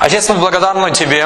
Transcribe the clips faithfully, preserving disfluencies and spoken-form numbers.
Отец, мы благодарны Тебе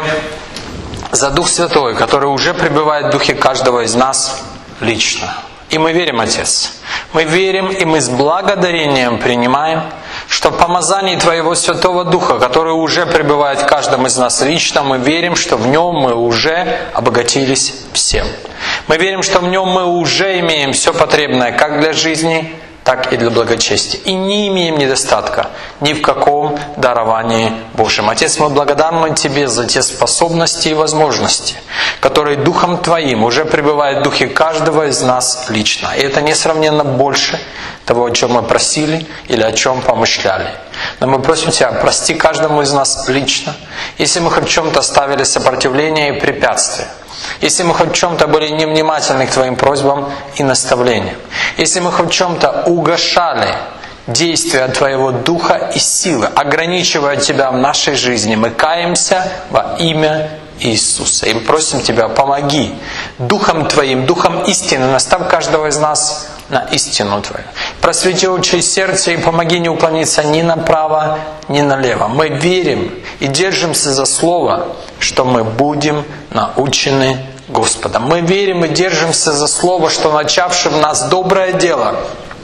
за Дух Святой, который уже пребывает в духе каждого из нас лично. И мы верим, Отец, мы верим и мы с благодарением принимаем, что в помазании Твоего Святого Духа, который уже пребывает в каждом из нас лично, мы верим, что в Нем мы уже обогатились всем. Мы верим, что в Нем мы уже имеем все потребное как для жизни, так и для благочестия. И не имеем недостатка ни в каком даровании Божьем. Отец, мы благодарны Тебе за те способности и возможности, которые Духом Твоим уже пребывают в духе каждого из нас лично. И это несравненно больше того, о чем мы просили или о чем помышляли. Но мы просим Тебя, прости каждому из нас лично, если мы хоть в чем-то ставили сопротивление и препятствия. Если мы хоть в чем-то были невнимательны к Твоим просьбам и наставлениям. Если мы хоть в чем-то угошали действия Твоего Духа и силы, ограничивая Тебя в нашей жизни, мы каемся во имя Иисуса. И мы просим Тебя, помоги Духом Твоим, Духом истины, наставь каждого из нас на истину Твою. Просвети очи сердца и помоги не уклониться ни направо, ни налево. Мы верим и держимся за Слово, что мы будем научены Господом. Мы верим и держимся за Слово, что начавший в нас доброе дело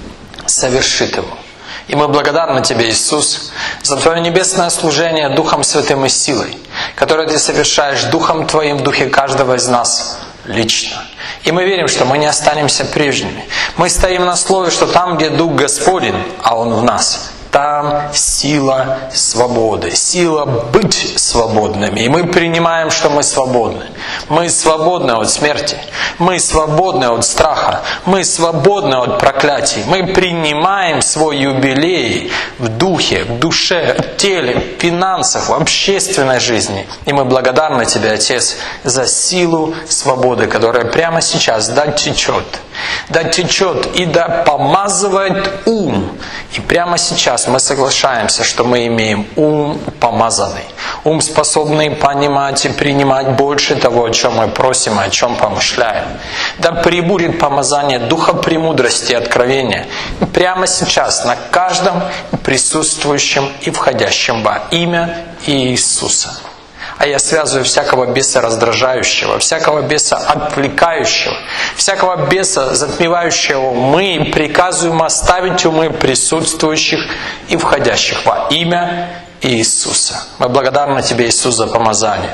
совершит его. И мы благодарны Тебе, Иисус, за Твое небесное служение Духом Святым и силой, которое Ты совершаешь Духом Твоим в духе каждого из нас лично. И мы верим, что мы не останемся прежними. Мы стоим на слове, что там, где Дух Господень, а Он в нас, там сила свободы, сила быть свободными. И мы принимаем, что мы свободны. Мы свободны от смерти. Мы свободны от страха. Мы свободны от проклятий. Мы принимаем свой юбилей в духе, в душе, в теле, в финансах, в общественной жизни. И мы благодарны Тебе, Отец, за силу свободы, которая прямо сейчас да течет. Да течет и да помазывает ум. И прямо сейчас мы соглашаемся, что мы имеем ум помазанный. Ум, способный понимать и принимать больше того, о чем мы просим и о чем помышляем. Да пребудет помазание Духа премудрости и откровения прямо сейчас на каждом присутствующем и входящем во имя Иисуса. А я связываю всякого беса раздражающего, всякого беса отвлекающего, всякого беса затмевающего умы, и приказываем оставить умы присутствующих и входящих во имя Иисуса. Мы благодарны Тебе, Иисус, за помазание,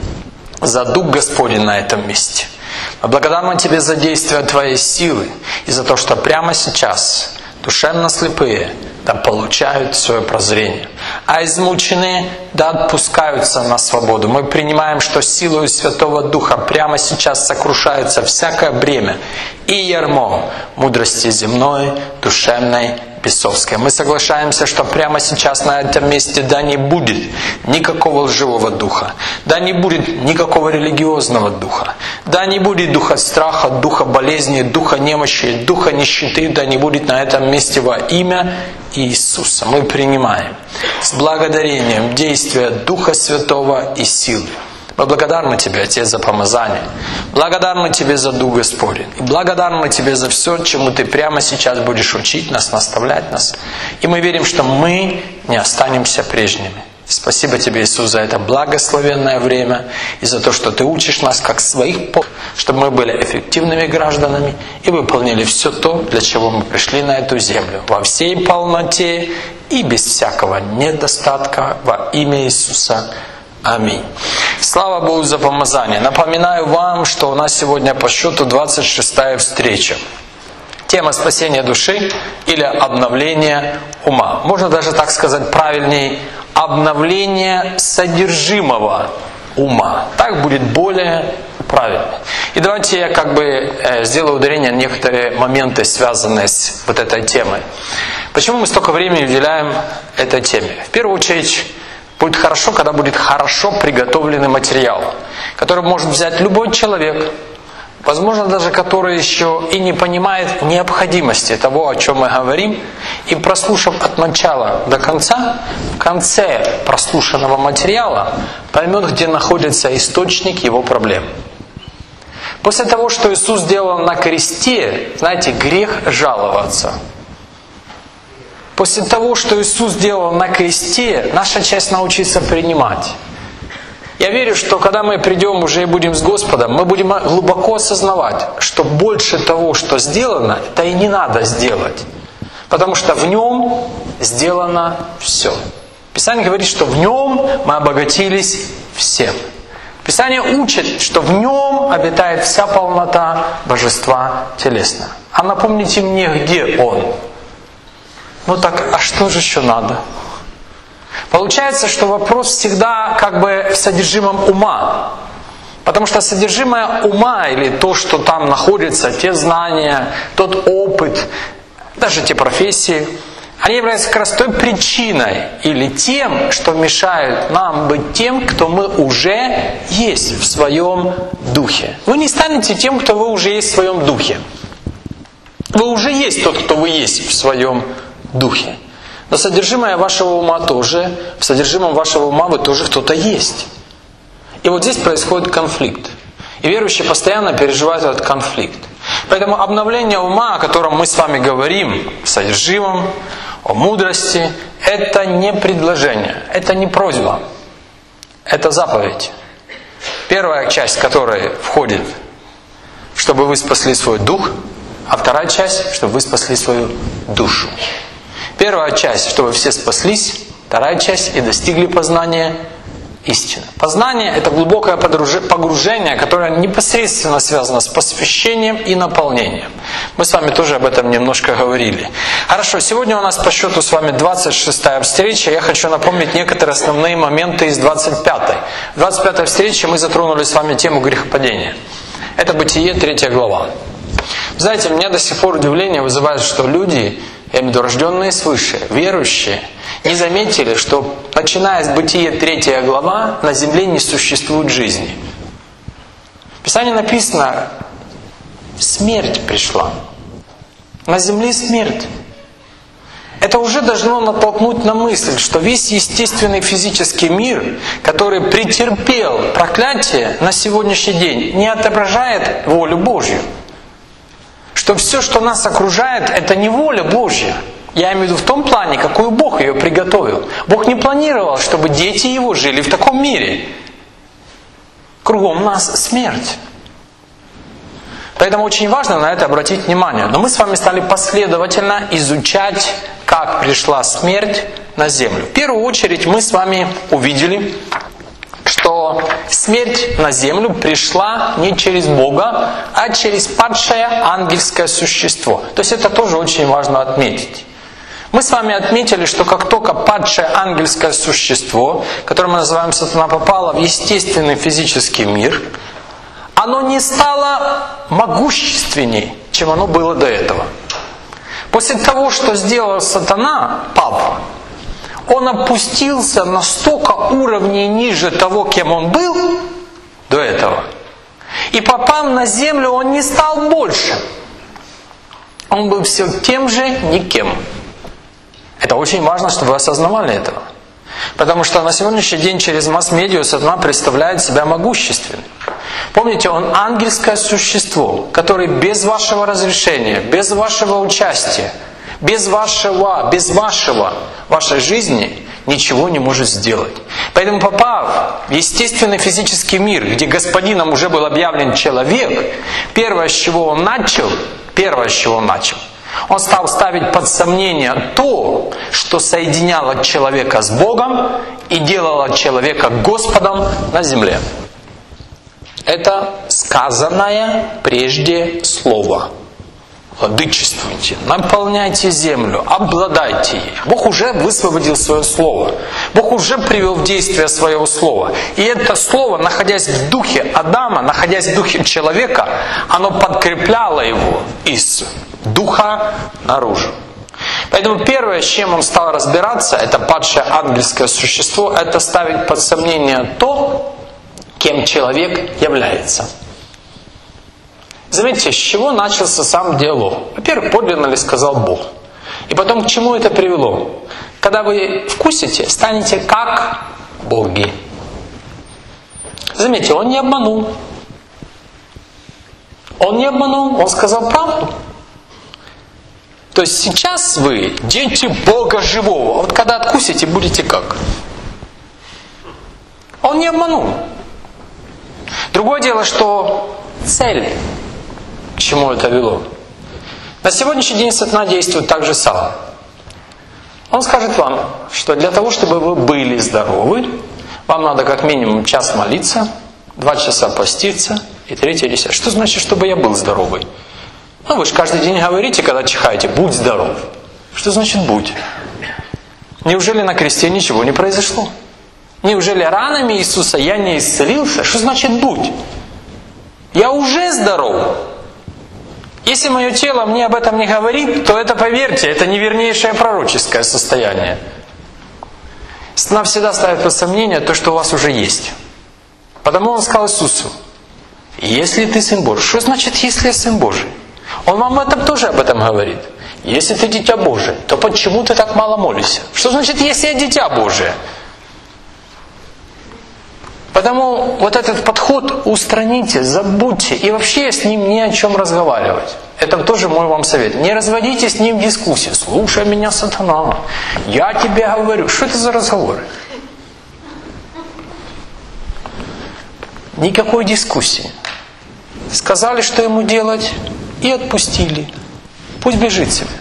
за Дух Господень на этом месте. Мы благодарны Тебе за действие Твоей силы и за то, что прямо сейчас душевно слепые да получают свое прозрение, а измученные да отпускаются на свободу. Мы принимаем, что силою Святого Духа прямо сейчас сокрушается всякое бремя и ярмо мудрости земной, душевной, бесовской. Мы соглашаемся, что прямо сейчас на этом месте да не будет никакого лживого духа, да не будет никакого религиозного духа, да не будет духа страха, духа болезни, духа немощи, духа нищеты, да не будет на этом месте во имя Иисуса. Мы принимаем с благодарением действия Духа Святого и силы. Мы благодарны Тебе, Отец, за помазание. Благодарны Тебе за Дух Господень. И благодарны Тебе за все, чему Ты прямо сейчас будешь учить нас, наставлять нас. И мы верим, что мы не останемся прежними. Спасибо Тебе, Иисус, за это благословенное время и за то, что Ты учишь нас как своих поп, чтобы мы были эффективными гражданами и выполнили все то, для чего мы пришли на эту землю, во всей полноте и без всякого недостатка во имя Иисуса. Аминь. Слава Богу за помазание. Напоминаю вам, что у нас сегодня по счету двадцать шестая встреча. Тема спасения души или обновления ума. Можно даже так сказать правильнее, обновление содержимого ума. Так будет более правильно. И давайте я как бы э, сделаю ударение на некоторые моменты, связанные с вот этой темой. Почему мы столько времени уделяем этой теме? В первую очередь, будет хорошо, когда будет хорошо приготовленный материал, который может взять любой человек, возможно, даже который еще и не понимает необходимости того, о чем мы говорим, и прослушав от начала до конца, в конце прослушанного материала поймет, где находится источник его проблем. После того, что Иисус сделал на кресте, знаете, грех жаловаться. После того, что Иисус сделал на кресте, наша часть научиться принимать. Я верю, что когда мы придем уже и будем с Господом, мы будем глубоко осознавать, что больше того, что сделано, это и не надо сделать. Потому что в Нем сделано все. Писание говорит, что в Нем мы обогатились всем. Писание учит, что в Нем обитает вся полнота Божества телесного. А напомните мне, где Он? Ну так, а что же еще надо? Получается, что вопрос всегда как бы в содержимом ума. Потому что содержимое ума, или то, что там находится, те знания, тот опыт, даже те профессии, они являются как раз той причиной или тем, что мешают нам быть тем, кто мы уже есть в своем духе. Вы не станете тем, кто вы уже есть в своем духе. Вы уже есть тот, кто вы есть в своем духе. Но содержимое вашего ума тоже, в содержимом вашего ума вы тоже кто-то есть. И вот здесь происходит конфликт. И верующие постоянно переживают этот конфликт. Поэтому обновление ума, о котором мы с вами говорим, в содержимом, о мудрости, это не предложение, это не просьба, это заповедь. Первая часть которой входит, чтобы вы спасли свой дух, а вторая часть, чтобы вы спасли свою душу. Первая часть, чтобы все спаслись, вторая часть и достигли познания истины. Познание – это глубокое погружение, которое непосредственно связано с посвящением и наполнением. Мы с вами тоже об этом немножко говорили. Хорошо, сегодня у нас по счету с вами двадцать шестая встреча. Я хочу напомнить некоторые основные моменты из двадцать пятой. В двадцать пятой встрече мы затронули с вами тему грехопадения. Это Бытие, третья глава. Знаете, меня до сих пор удивление вызывает, что люди, я имею в виду рожденные свыше, верующие, не заметили, что начиная с Бытия третья глава на земле не существует жизни. В Писании написано, смерть пришла. На земле смерть. Это уже должно натолкнуть на мысль, что весь естественный физический мир, который претерпел проклятие на сегодняшний день, не отображает волю Божью. Что все, что нас окружает, это не воля Божья. Я имею в виду в том плане, какую Бог ее приготовил. Бог не планировал, чтобы дети Его жили в таком мире. Кругом нас смерть. Поэтому очень важно на это обратить внимание. Но мы с вами стали последовательно изучать, как пришла смерть на землю. В первую очередь мы с вами увидели, что смерть на землю пришла не через Бога, а через падшее ангельское существо. То есть это тоже очень важно отметить. Мы с вами отметили, что как только падшее ангельское существо, которое мы называем сатана, попало в естественный физический мир, оно не стало могущественней, чем оно было до этого. После того, что сделал сатана, папа, он опустился на столько уровней ниже того, кем он был до этого. И попав на землю, он не стал больше. Он был все тем же никем. Это очень важно, чтобы вы осознавали этого. Потому что на сегодняшний день через масс-медиа сатана представляет себя могущественным. Помните, он ангельское существо, которое без вашего разрешения, без вашего участия, без вашего, без вашего, вашей жизни ничего не может сделать. Поэтому, попав в естественный физический мир, где господином уже был объявлен человек, первое, с чего он начал, первое, с чего он начал, он стал ставить под сомнение то, что соединяло человека с Богом и делало человека Господом на земле. Это сказанное прежде слово. Владычествуйте, наполняйте землю, обладайте ей. Бог уже высвободил свое слово. Бог уже привел в действие свое слово. И это слово, находясь в духе Адама, находясь в духе человека, оно подкрепляло его из духа наружу. Поэтому первое, с чем он стал разбираться, это падшее ангельское существо, это ставить под сомнение то, кем человек является. Заметьте, с чего начался сам диалог. Во-первых, подлинно ли сказал Бог. И потом, к чему это привело? Когда вы вкусите, станете как боги. Заметьте, он не обманул. Он не обманул, он сказал правду. То есть сейчас вы дети Бога живого. Вот когда откусите, будете как? Он не обманул. Другое дело, что цель, к чему это вело. На сегодняшний день сатана действует так же само. Он скажет вам, что для того, чтобы вы были здоровы, вам надо как минимум час молиться, два часа поститься и третье, десятое. Что значит, чтобы я был здоровый? Ну, вы же каждый день говорите, когда чихаете, будь здоров. Что значит будь? Неужели на кресте ничего не произошло? Неужели ранами Иисуса я не исцелился? Что значит будь? Я уже здоров. Если мое тело мне об этом не говорит, то это, поверьте, это не вернейшее пророческое состояние. Сатана всегда ставит под сомнение то, что у вас уже есть. Потому он сказал Иисусу: если ты Сын Божий. Что значит, если я Сын Божий? Он вам этом тоже об этом говорит. Если ты Дитя Божие, то почему ты так мало молишься? Что значит, если я Дитя Божие? Потому вот этот подход устраните, забудьте. И вообще с ним ни о чем разговаривать. Это тоже мой вам совет. Не разводите с ним дискуссии. Слушай меня, сатана. Я тебе говорю. Что это за разговоры? Никакой дискуссии. Сказали, что ему делать, и отпустили. Пусть бежит себе.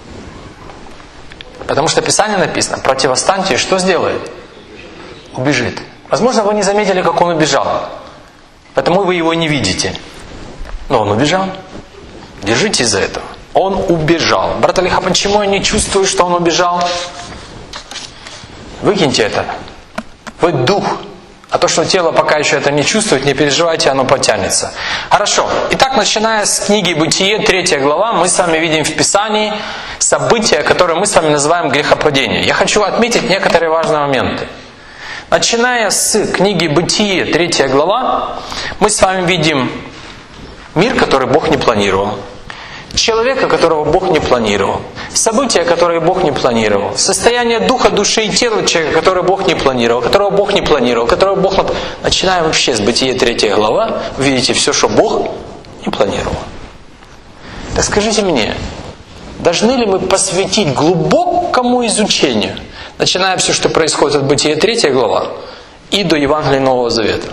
Потому что в Писании написано: противостаньте, что сделает? Убежит. Возможно, вы не заметили, как он убежал. Потому вы его не видите. Но он убежал. Держитесь за этого. Он убежал. Брат Алиха, почему я не чувствую, что он убежал? Выкиньте это. Вы дух. А то, что тело пока еще это не чувствует, не переживайте, оно потянется. Хорошо. Итак, начиная с книги Бытие, третья глава, мы с вами видим в Писании события, которые мы с вами называем грехопадением. Я хочу отметить некоторые важные моменты. Начиная с книги Бытие, третья глава, мы с вами видим мир, который Бог не планировал. Человека, которого Бог не планировал. События, которые Бог не планировал. Состояние духа, души и тела человека, которое Бог не планировал. Которого Бог не планировал. Которого Бог... Начинаем вообще с Бытие, третья глава. Вы видите все, что Бог не планировал. Так скажите мне, должны ли мы посвятить глубокому изучению, начиная все, что происходит от Бытия, третья глава, и до Евангелия Нового Завета?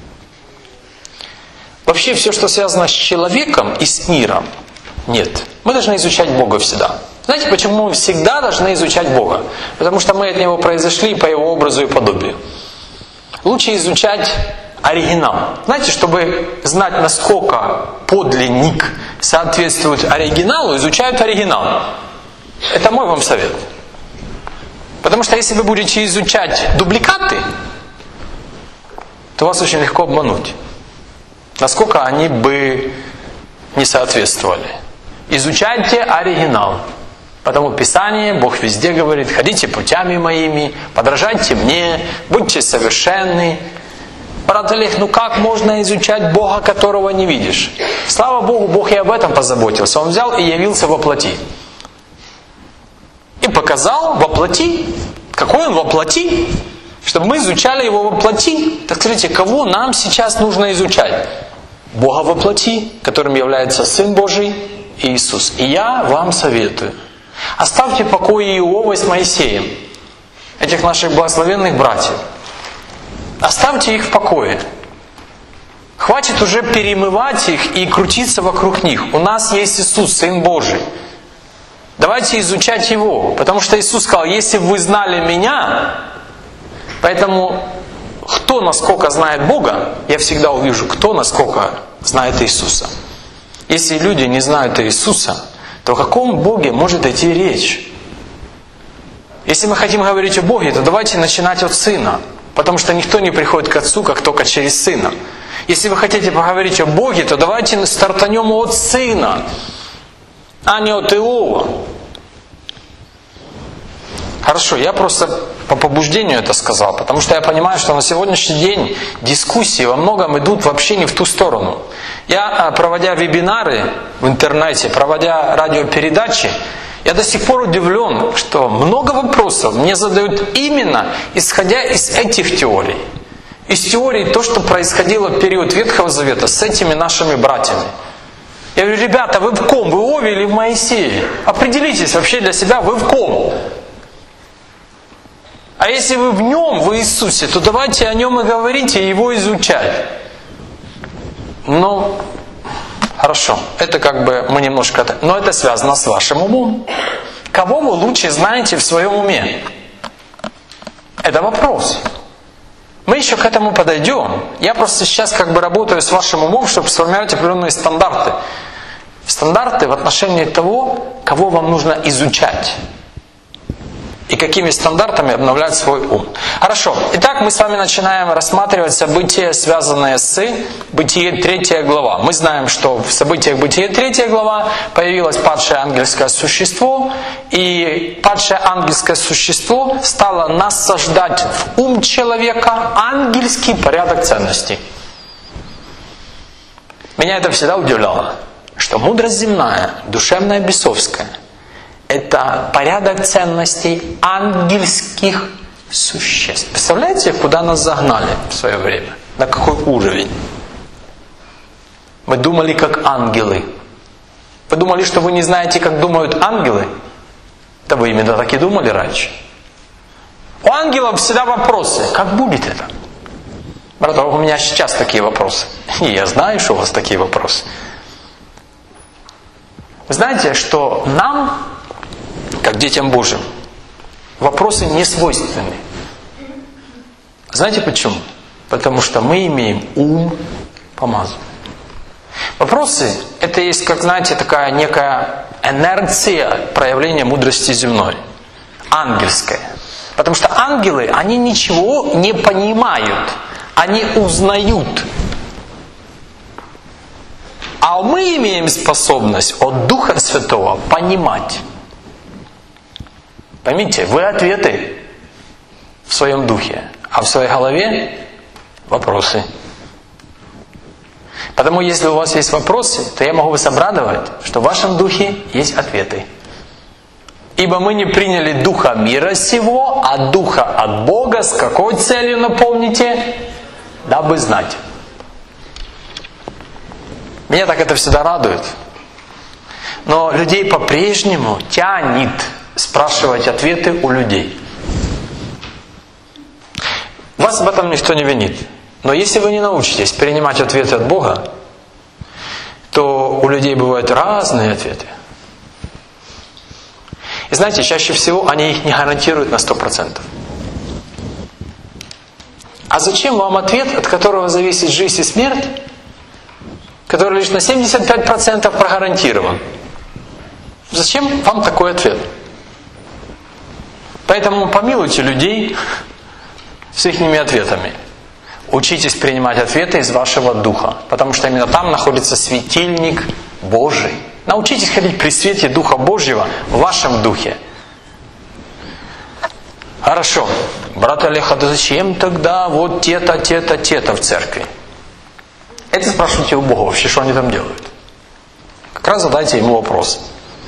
Вообще все, что связано с человеком и с миром, нет. Мы должны изучать Бога всегда. Знаете, почему мы всегда должны изучать Бога? Потому что мы от Него произошли по Его образу и подобию. Лучше изучать оригинал. Знаете, чтобы знать, насколько подлинник соответствует оригиналу, изучают оригинал. Это мой вам совет. Потому что если вы будете изучать дубликаты, то вас очень легко обмануть. Насколько они бы не соответствовали. Изучайте оригинал. Потому Писание, Бог везде говорит: ходите путями моими, подражайте мне, будьте совершенны. Брат Олег, ну как можно изучать Бога, которого не видишь? Слава Богу, Бог и об этом позаботился. Он взял и явился во плоти. И показал во плоти. Какой он во плоти? Чтобы мы изучали его во плоти. Так скажите, кого нам сейчас нужно изучать? Бога во плоти, которым является Сын Божий, Иисус. И я вам советую: оставьте в покое Иова с Моисеем, этих наших благословенных братьев. Оставьте их в покое. Хватит уже перемывать их и крутиться вокруг них. У нас есть Иисус, Сын Божий. Давайте изучать Его. Потому что Иисус сказал: если бы вы знали Меня, поэтому кто насколько знает Бога, я всегда увижу, кто насколько знает Иисуса. Если люди не знают Иисуса, то о каком Боге может идти речь? Если мы хотим говорить о Боге, то давайте начинать от Сына. Потому что никто не приходит к Отцу, как только через Сына. Если вы хотите поговорить о Боге, то давайте стартанем от Сына, а не от Иова. Хорошо, я просто по побуждению это сказал, потому что я понимаю, что на сегодняшний день дискуссии во многом идут вообще не в ту сторону. Я, проводя вебинары в интернете, проводя радиопередачи, я до сих пор удивлен, что много вопросов мне задают именно исходя из этих теорий. Из теории то, что происходило в период Ветхого Завета с этими нашими братьями. Я говорю: ребята, вы в ком? Вы в Ове или в Моисее? Определитесь вообще для себя, вы в ком? А если вы в Нем, в Иисусе, то давайте о Нем и говорите, и Его изучать. Ну, хорошо, это как бы мы немножко... Но это связано с вашим умом. Кого вы лучше знаете в своем уме? Это вопрос. Мы еще к этому подойдем. Я просто сейчас как бы работаю с вашим умом, чтобы сформировать определенные стандарты. Стандарты в отношении того, кого вам нужно изучать. И какими стандартами обновлять свой ум. Хорошо. Итак, мы с вами начинаем рассматривать события, связанные с Бытие третья глава. Мы знаем, что в событиях Бытие третья глава появилось падшее ангельское существо. И падшее ангельское существо стало насаждать в ум человека ангельский порядок ценностей. Меня это всегда удивляло, что мудрость земная, душевная, бесовская, это порядок ценностей ангельских существ. Представляете, куда нас загнали в свое время? На какой уровень? Мы думали, как ангелы. Вы думали, что вы не знаете, как думают ангелы? Да вы именно так и думали раньше. У ангелов всегда вопросы. Как будет это? Брат, у меня сейчас такие вопросы. И я знаю, что у вас такие вопросы. Вы знаете, что нам, как детям Божьим, вопросы не свойственны. Знаете почему? Потому что мы имеем ум помазанный. Вопросы – это есть, как знаете, такая некая инерция проявления мудрости земной. Ангельская. Потому что ангелы, они ничего не понимают. Они узнают. А мы имеем способность от Духа Святого понимать. Поймите, вы ответы в своем духе, а в своей голове вопросы. Потому если у вас есть вопросы, то я могу вас обрадовать, что в вашем духе есть ответы. Ибо мы не приняли духа мира сего, а духа от Бога. С какой целью, напомните? Дабы знать. Меня так это всегда радует. Но людей по-прежнему тянет спрашивать ответы у людей. Вас об этом никто не винит. Но если вы не научитесь принимать ответы от Бога, то у людей бывают разные ответы. И знаете, чаще всего они их не гарантируют на сто процентов. А зачем вам ответ, от которого зависит жизнь и смерть, который лишь на семьдесят пять процентов прогарантирован? Зачем вам такой ответ? Поэтому помилуйте людей с их ответами. Учитесь принимать ответы из вашего духа, потому что именно там находится светильник Божий. Научитесь ходить при свете Духа Божьего в вашем духе. Хорошо. Брат Олег, а зачем тогда вот те-то, те-то, те-то в церкви? Это спрашивайте у Бога вообще, что они там делают. Как раз задайте ему вопрос.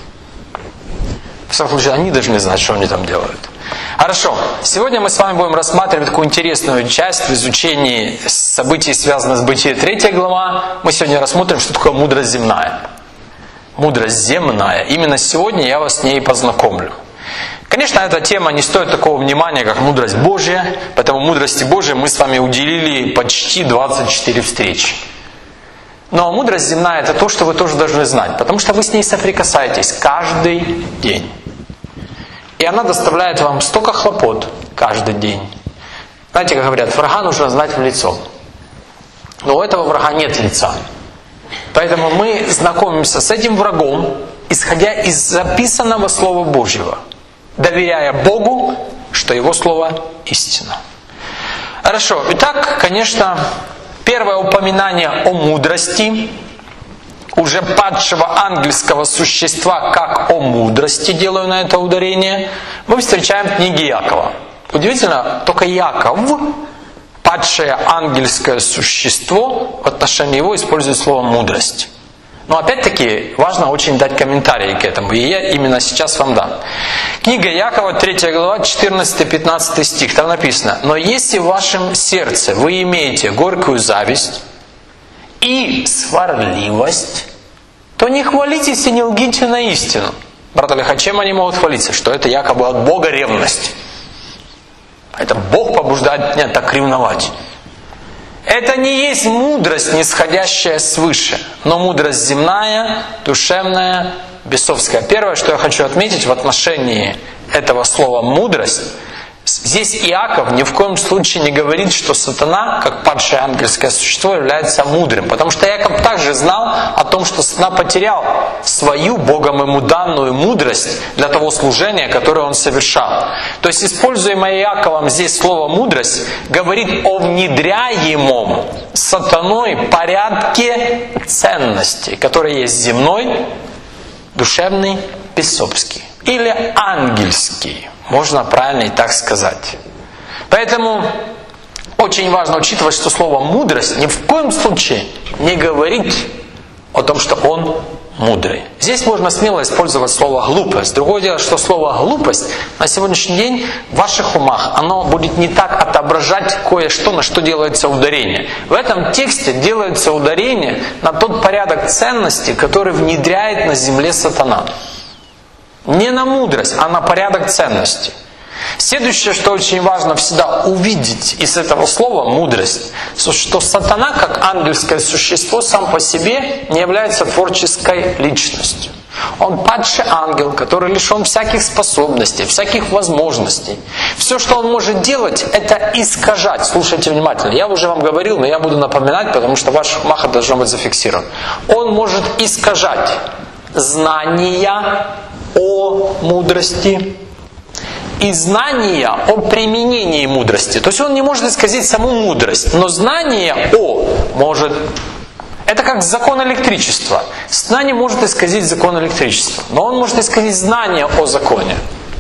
В всяком случае, они должны знать, что они там делают. Хорошо. Сегодня мы с вами будем рассматривать такую интересную часть в изучении событий, связанных с Бытие третья глава. Мы сегодня рассмотрим, что такое мудрость земная. Мудрость земная. Именно сегодня я вас с ней познакомлю. Конечно, эта тема не стоит такого внимания, как мудрость Божья. Поэтому мудрости Божьей мы с вами уделили почти двадцать четыре встречи. Но мудрость земная – это то, что вы тоже должны знать. Потому что вы с ней соприкасаетесь каждый день. И она доставляет вам столько хлопот каждый день. Знаете, как говорят, врага нужно знать в лицо. Но у этого врага нет лица. Поэтому мы знакомимся с этим врагом, исходя из записанного Слова Божьего, доверяя Богу, что Его Слово истина. Хорошо. Итак, конечно, первое упоминание о мудрости уже падшего ангельского существа, как о мудрости, делаю на это ударение, мы встречаем в книге Иакова. Удивительно, только Иаков, падшее ангельское существо, в отношении его использует слово «мудрость». Но опять-таки важно очень дать комментарии к этому, и я именно сейчас вам дам. Книга Иакова, третья глава, четырнадцатый-пятнадцатый стих, там написано: «Но если в вашем сердце вы имеете горькую зависть и сварливость, то не хвалитесь и не лгите на истину». Брат Олег, а чем они могут хвалиться? Что это якобы от Бога ревность. Это Бог побуждает меня так ревновать. Это не есть мудрость, нисходящая свыше, но мудрость земная, душевная, бесовская. Первое, что я хочу отметить в отношении этого слова «мудрость», здесь Иаков ни в коем случае не говорит, что сатана, как падшее ангельское существо, является мудрым. Потому что Иаков также знал о том, что сатана потерял свою Богом ему данную мудрость для того служения, которое он совершал. То есть, используемое Иаковом здесь слово «мудрость» говорит о внедряемом сатаной порядке ценностей, который есть земной, душевный, бесовский или ангельский. Можно правильно и так сказать. Поэтому очень важно учитывать, что слово «мудрость» ни в коем случае не говорит о том, что он мудрый. Здесь можно смело использовать слово «глупость». Другое дело, что слово «глупость» на сегодняшний день в ваших умах, оно будет не так отображать кое-что, на что делается ударение. В этом тексте делается ударение на тот порядок ценностей, который внедряет на земле сатана. Не на мудрость, а на порядок ценностей. Следующее, что очень важно всегда увидеть из этого слова «мудрость», что сатана, как ангельское существо, сам по себе не является творческой личностью. Он падший ангел, который лишен всяких способностей, всяких возможностей. Все, что он может делать, это искажать. Слушайте внимательно. Я уже вам говорил, но я буду напоминать, потому что ваш маха должно быть зафиксирован. Он может искажать знания о мудрости и знания о применении мудрости. То есть он не может исказить саму мудрость, но знание о может. Это как закон электричества. Знание может исказить закон электричества, но он может исказить знание о законе.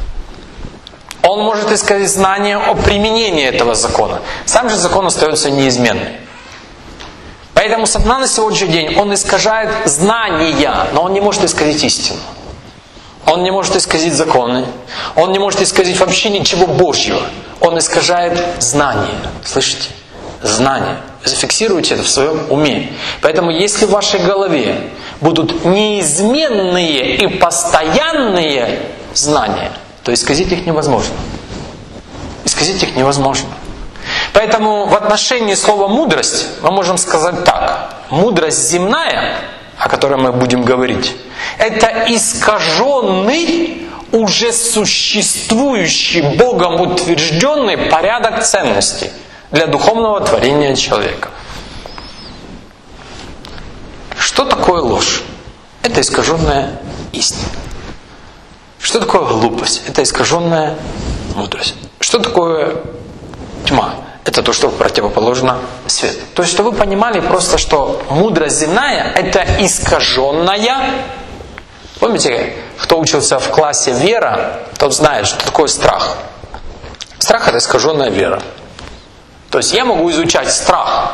Он может исказить знание о применении этого закона. Сам же закон остается неизменным. Поэтому сатана на сегодняшний день, он искажает знания, но он не может исказить истину. Он не может исказить законы. Он не может исказить вообще ничего Божьего. Он искажает знания. Слышите? Знания. Зафиксируйте это в своем уме. Поэтому если в вашей голове будут неизменные и постоянные знания, то исказить их невозможно. Исказить их невозможно. Поэтому в отношении слова «мудрость» мы можем сказать так. Мудрость земная, о которой мы будем говорить, это искаженный, уже существующий, Богом утвержденный порядок ценностей для духовного творения человека. Что такое ложь? Это искаженная истина. Что такое глупость? Это искаженная мудрость. Что такое тьма? Это то, что противоположно свету. То есть, чтобы вы понимали просто, что мудрость земная – это искаженная. Помните, кто учился в классе вера, тот знает, что такое страх. Страх – это искаженная вера. То есть, я могу изучать страх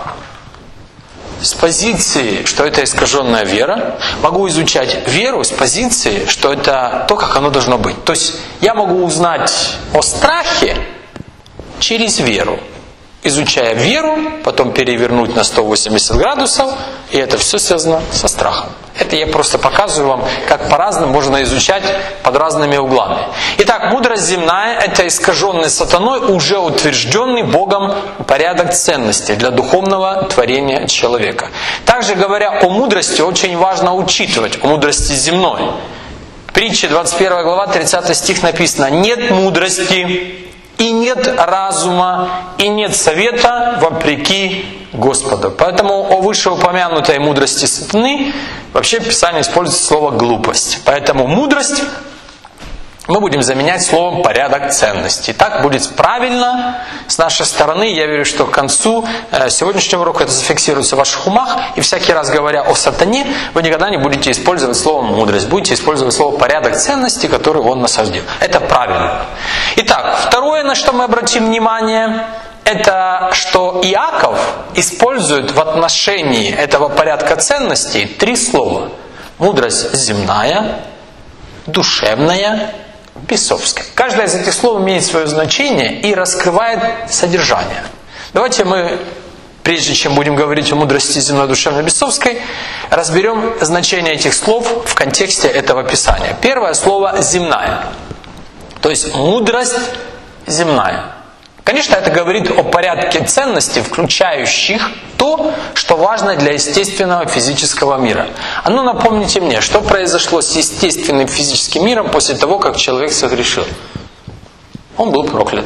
с позиции, что это искаженная вера. Могу изучать веру с позиции, что это то, как оно должно быть. То есть, я могу узнать о страхе через веру. Изучая веру, потом перевернуть на сто восемьдесят градусов, и это все связано со страхом. Это я просто показываю вам, как по-разному можно изучать под разными углами. Итак, мудрость земная – это искаженный сатаной, уже утвержденный Богом порядок ценностей для духовного творения человека. Также, говоря о мудрости, очень важно учитывать о мудрости земной. В притче двадцать первая глава, тридцатый стих написано: «Нет мудрости, и нет разума, и нет совета вопреки Господу». Поэтому о вышеупомянутой мудрости сатаны вообще в Писании используется слово «глупость». Поэтому мудрость мы будем заменять словом «порядок ценностей». Так будет правильно с нашей стороны. Я верю, что к концу сегодняшнего урока это зафиксируется в ваших умах. И всякий раз, говоря о сатане, вы никогда не будете использовать слово «мудрость». Будете использовать слово «порядок ценностей», который он насаждил. Это правильно. Итак, второе, на что мы обратим внимание, это что Иаков использует в отношении этого порядка ценностей три слова. Мудрость земная, душевная, бесовская. Каждое из этих слов имеет свое значение и раскрывает содержание. Давайте мы, прежде чем будем говорить о мудрости земной, душевной, бесовской, разберем значение этих слов в контексте этого Писания. Первое слово «земная». То есть мудрость земная. Конечно, это говорит о порядке ценностей, включающих то, что важно для естественного физического мира. А ну напомните мне, что произошло с естественным физическим миром после того, как человек согрешил? Он был проклят.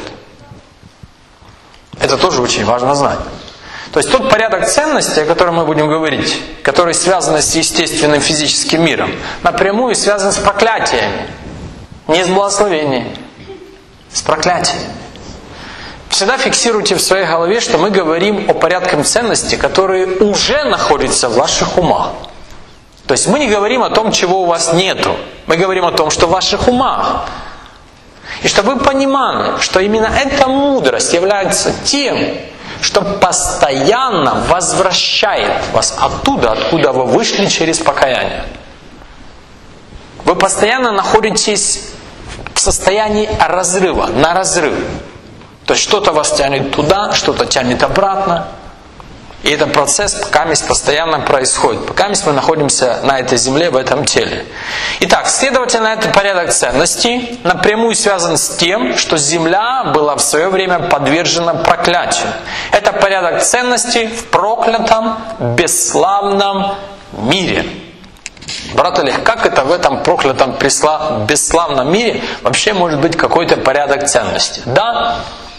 Это тоже очень важно знать. То есть тот порядок ценностей, о котором мы будем говорить, который связан с естественным физическим миром, напрямую связан с проклятиями. Не с благословениями, с проклятиями. Всегда фиксируйте в своей голове, что мы говорим о порядке ценностей, которые уже находятся в ваших умах. То есть мы не говорим о том, чего у вас нету. Мы говорим о том, что в ваших умах. И чтобы вы понимали, что именно эта мудрость является тем, что постоянно возвращает вас оттуда, откуда вы вышли через покаяние. Вы постоянно находитесь в состоянии разрыва, на разрыв. То есть что-то вас тянет туда, что-то тянет обратно. И этот процесс пока постоянно происходит. Пока мы находимся на этой земле, в этом теле. Итак, следовательно, этот порядок ценностей напрямую связан с тем, что земля была в свое время подвержена проклятию. Это порядок ценностей в проклятом, бесславном мире. Брат Олег, как это в этом проклятом, бесславном мире вообще может быть какой-то порядок ценностей? Да,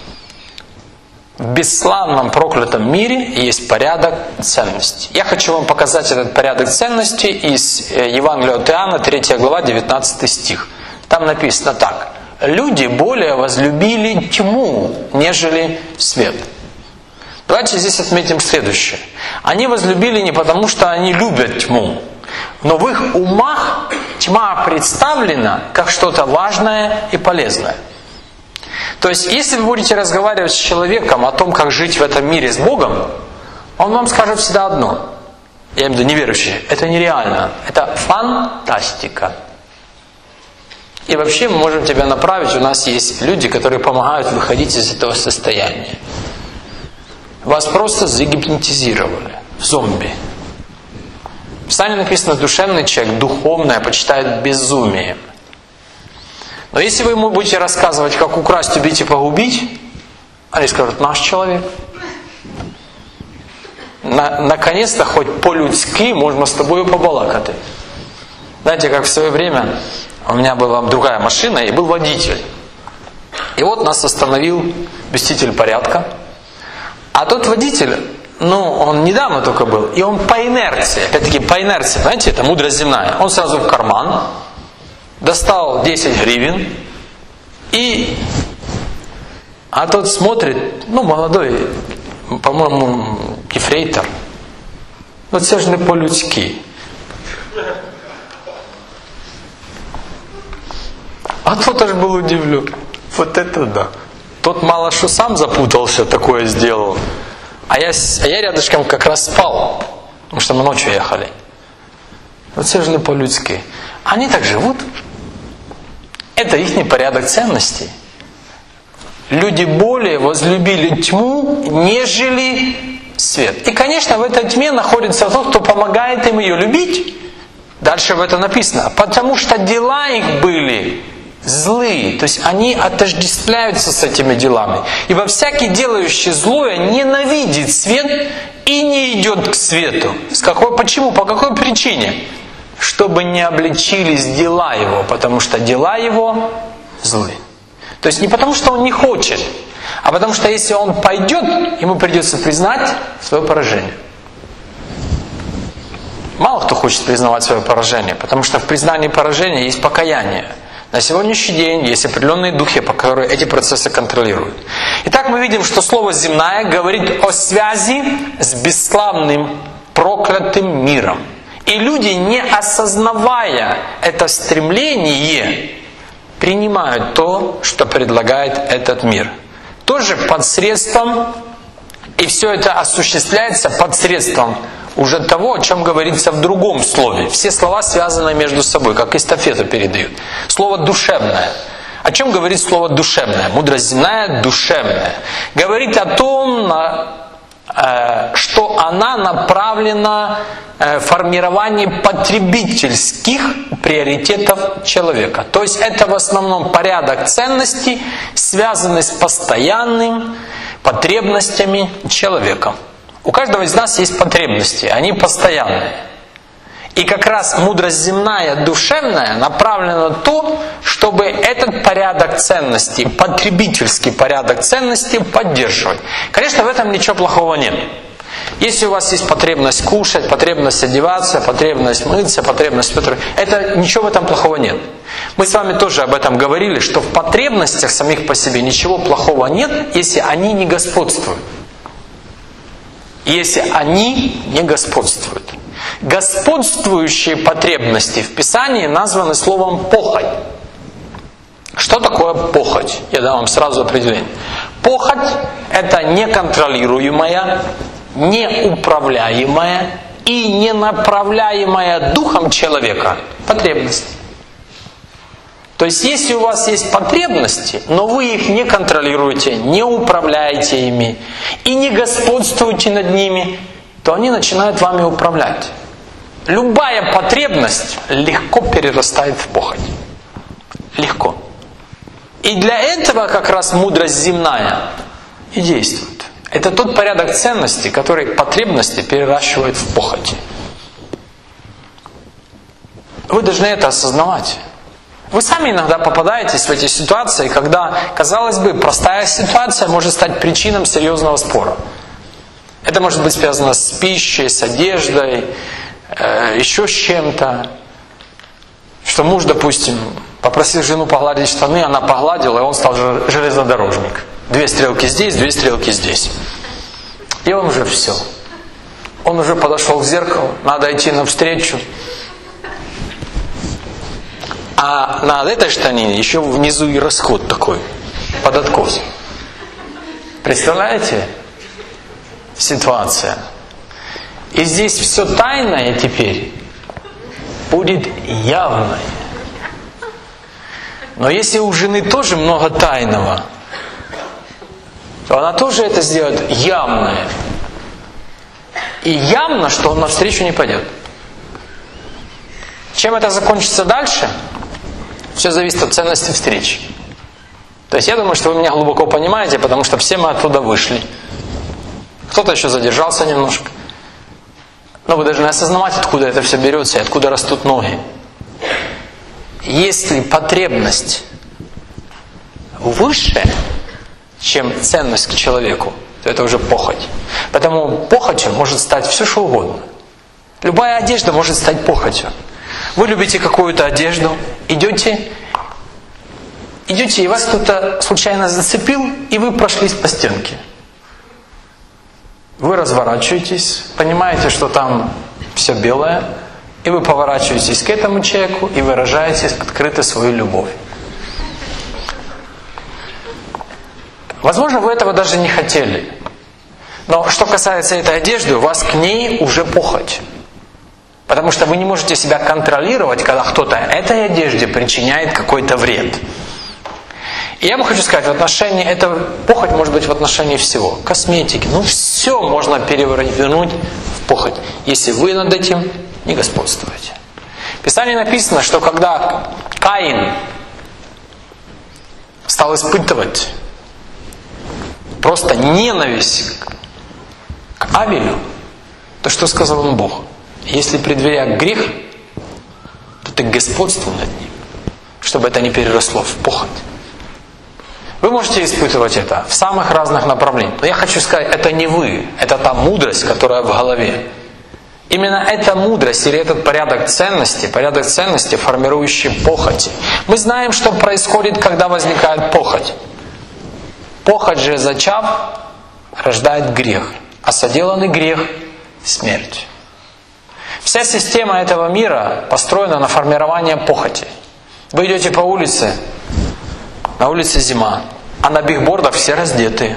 в бесславном проклятом мире есть порядок ценностей. Я хочу вам показать этот порядок ценностей из Евангелия от Иоанна, третья глава, девятнадцатый стих. Там написано так. Люди более возлюбили тьму, нежели свет. Давайте здесь отметим следующее. Они возлюбили не потому, что они любят тьму, но в их умах тьма представлена как что-то важное и полезное. То есть, если вы будете разговаривать с человеком о том, как жить в этом мире с Богом, он вам скажет всегда одно. Я имею в виду неверующие. Это нереально. Это фантастика. И вообще мы можем тебя направить. У нас есть люди, которые помогают выходить из этого состояния. Вас просто загипнотизировали. Зомби. В Писании написано, душевный человек, духовное почитает безумием. Но если вы ему будете рассказывать, как украсть, убить и погубить, они скажут, наш человек. На, наконец-то хоть по-людски можно с тобой побалакать. Знаете, как в свое время у меня была другая машина и был водитель. И вот нас остановил блюститель порядка. А тот водитель, ну, он недавно только был, и он по инерции, опять-таки по инерции, знаете, это мудрость земная. Он сразу в карман достал десять гривен, и... А тот смотрит, ну, молодой, по-моему, ефрейтор. Вот це ж не по-людськи. А тот аж был удивлен. Вот это да. Тот мало что сам запутался, такое сделал. А я, а я рядышком как раз спал, потому что мы ночью ехали. Вот це ж не по-людськи. Они так живут. Это их порядок ценностей. Люди более возлюбили тьму, нежели свет. И, конечно, в этой тьме находится тот, кто помогает им ее любить. Дальше в этом написано. Потому что дела их были злые. То есть они отождествляются с этими делами. Ибо всякий, делающий злое, ненавидит свет и не идет к свету. С какой, почему? По какой причине? Чтобы не обличились дела его, потому что дела его злые. То есть не потому, что он не хочет, а потому что если он пойдет, ему придется признать свое поражение. Мало кто хочет признавать свое поражение, потому что в признании поражения есть покаяние. На сегодняшний день есть определенные духи, которые эти процессы контролируют. Итак, мы видим, что слово «земная» говорит о связи с бесславным, проклятым миром. И люди, не осознавая это стремление, принимают то, что предлагает этот мир. Тоже посредством, и все это осуществляется посредством уже того, о чем говорится в другом слове. Все слова связаны между собой, как эстафету передают. Слово «душевное». О чем говорит слово «душевное»? Мудрость земная, душевная. Говорит о том, что она направлена в формирование потребительских приоритетов человека. То есть это в основном порядок ценностей, связанный с постоянными потребностями человека. У каждого из нас есть потребности, они постоянные. И как раз мудрость земная, душевная, направлена на то, чтобы этот порядок ценностей, потребительский порядок ценностей поддерживать. Конечно, в этом ничего плохого нет. Если у вас есть потребность кушать, потребность одеваться, потребность мыться, потребность... Это ничего в этом плохого нет. Мы с вами тоже об этом говорили, что в потребностях самих по себе ничего плохого нет, если они не господствуют. Если они не господствуют. Господствующие потребности в Писании названы словом «похоть». Что такое похоть? Я дам вам сразу определение. Похоть – это неконтролируемая, неуправляемая и не направляемая духом человека потребность. То есть, если у вас есть потребности, но вы их не контролируете, не управляете ими и не господствуете над ними, то они начинают вами управлять. Любая потребность легко перерастает в похоть. Легко. И для этого как раз мудрость земная и действует. Это тот порядок ценностей, который потребности переращивает в похоти. Вы должны это осознавать. Вы сами иногда попадаетесь в эти ситуации, когда, казалось бы, простая ситуация может стать причиной серьезного спора. Это может быть связано с пищей, с одеждой, э, еще с чем-то. Что муж, допустим, попросил жену погладить штаны, она погладила, и он стал железнодорожник. Две стрелки здесь, две стрелки здесь. И он уже все. Он уже подошел к зеркалу, надо идти навстречу. А на этой штанине еще внизу и расход такой, под откос. Представляете? Ситуация. И здесь все тайное теперь будет явное. Но если у жены тоже много тайного, то она тоже это сделает явное. И явно, что он навстречу не пойдет. Чем это закончится дальше? Все зависит от ценности встречи. То есть я думаю, что вы меня глубоко понимаете, потому что все мы оттуда вышли. Кто-то еще задержался немножко. Но вы должны осознавать, откуда это все берется и откуда растут ноги. Если потребность выше, чем ценность к человеку, то это уже похоть. Поэтому похотью может стать все, что угодно. Любая одежда может стать похотью. Вы любите какую-то одежду, идете, идете, и вас кто-то случайно зацепил, и вы прошлись по стенке. Вы разворачиваетесь, понимаете, что там все белое, и вы поворачиваетесь к этому человеку и выражаете открыто свою любовь. Возможно, вы этого даже не хотели. Но что касается этой одежды, у вас к ней уже похоть. Потому что вы не можете себя контролировать, когда кто-то этой одежде причиняет какой-то вред. И я бы хочу сказать, в отношении этого похоть может быть в отношении всего. Косметики, ну все можно перевернуть в похоть, если вы над этим не господствуете. В Писании написано, что когда Каин стал испытывать просто ненависть к Авелю, то что сказал ему Бог? Если при дверях грех, то ты господствуй над ним, чтобы это не переросло в похоть. Вы можете испытывать это в самых разных направлениях. Но я хочу сказать, это не вы, это та мудрость, которая в голове. Именно эта мудрость или этот порядок ценностей, порядок ценностей, формирующий похоти. Мы знаем, что происходит, когда возникает похоть. Похоть же, зачав, рождает грех, а соделанный грех – смерть. Вся система этого мира построена на формировании похоти. Вы идете по улице, на улице зима, а на бигбордах все раздетые.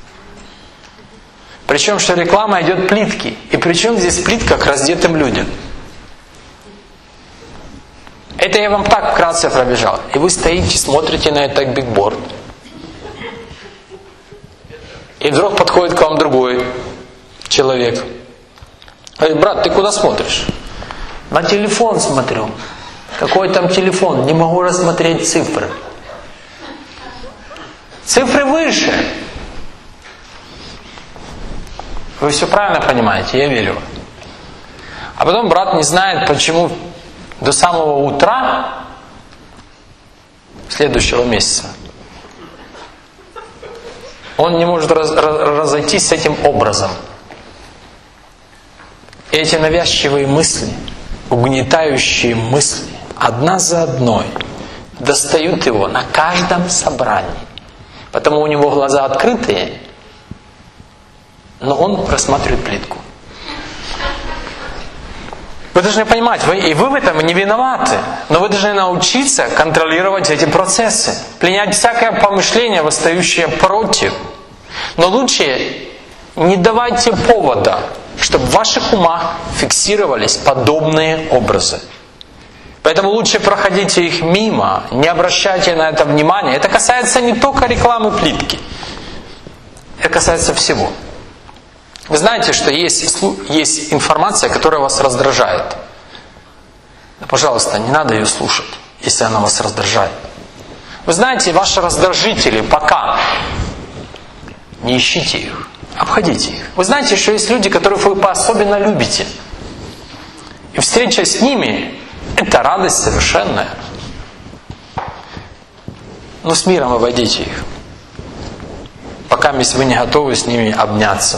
Причем, что реклама идет плитки. И причем здесь плитка к раздетым людям. Это я вам так вкратце пробежал. И вы стоите, смотрите на этот бигборд. И вдруг подходит к вам другой человек. Говорит: брат, ты куда смотришь? На телефон смотрю. Какой там телефон? Не могу рассмотреть цифры. Цифры выше. Вы все правильно понимаете, я верю. А потом брат не знает, почему до самого утра следующего месяца он не может раз, раз, разойтись с этим образом. И эти навязчивые мысли, угнетающие мысли, одна за одной достают его на каждом собрании. Потому у него глаза открытые, но он просматривает плитку. Вы должны понимать, вы, и вы в этом не виноваты, но вы должны научиться контролировать эти процессы, пленять всякое помышление, восстающее против. Но лучше не давайте повода, чтобы в ваших умах фиксировались подобные образы. Поэтому лучше проходите их мимо, не обращайте на это внимания. Это касается не только рекламы плитки, это касается всего. Вы знаете, что есть, есть информация, которая вас раздражает. Но, пожалуйста, не надо ее слушать, если она вас раздражает. Вы знаете, ваши раздражители пока не ищите их, обходите их. Вы знаете, что есть люди, которых вы особенно любите. И встреча с ними – это радость совершенная. Но с миром обойдите их, пока вы не готовы с ними обняться.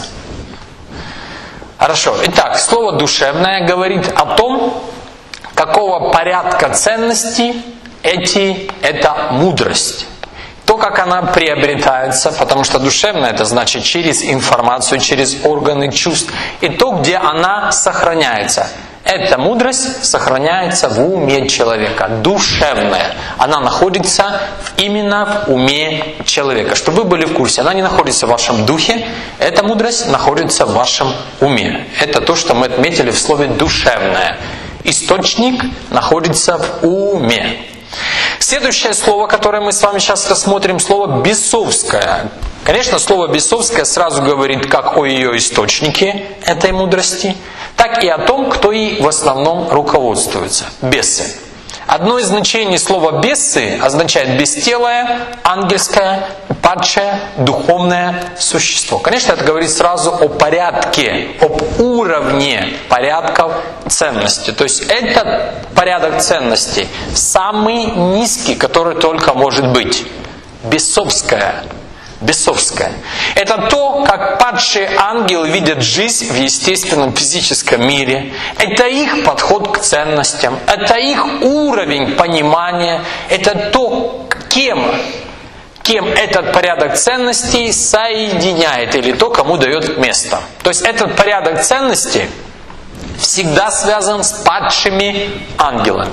Хорошо. Итак, слово «душевное» говорит о том, какого порядка ценностей эти, это мудрость. То, как она приобретается, потому что душевное это значит через информацию, через органы чувств, и то, где она сохраняется. Эта мудрость сохраняется в уме человека, душевная. Она находится именно в уме человека. Чтобы вы были в курсе, она не находится в вашем духе, эта мудрость находится в вашем уме. Это то, что мы отметили в слове «душевное». Источник находится в уме. Следующее слово, которое мы с вами сейчас рассмотрим, слово «бесовское». Конечно, слово «бесовское» сразу говорит как о ее источнике этой мудрости, так и о том, кто ей в основном руководствуется. Бесы. Одно из значений слова «бесы» означает бестелое, ангельское, падшее, духовное существо. Конечно, это говорит сразу о порядке, об уровне порядков ценностей. То есть этот порядок ценностей самый низкий, который только может быть. Бесовское. Бесовское. Это то, как падшие ангелы видят жизнь в естественном физическом мире. Это их подход к ценностям. Это их уровень понимания. Это то, кем, кем этот порядок ценностей соединяет. Или то, кому дает место. То есть этот порядок ценностей всегда связан с падшими ангелами.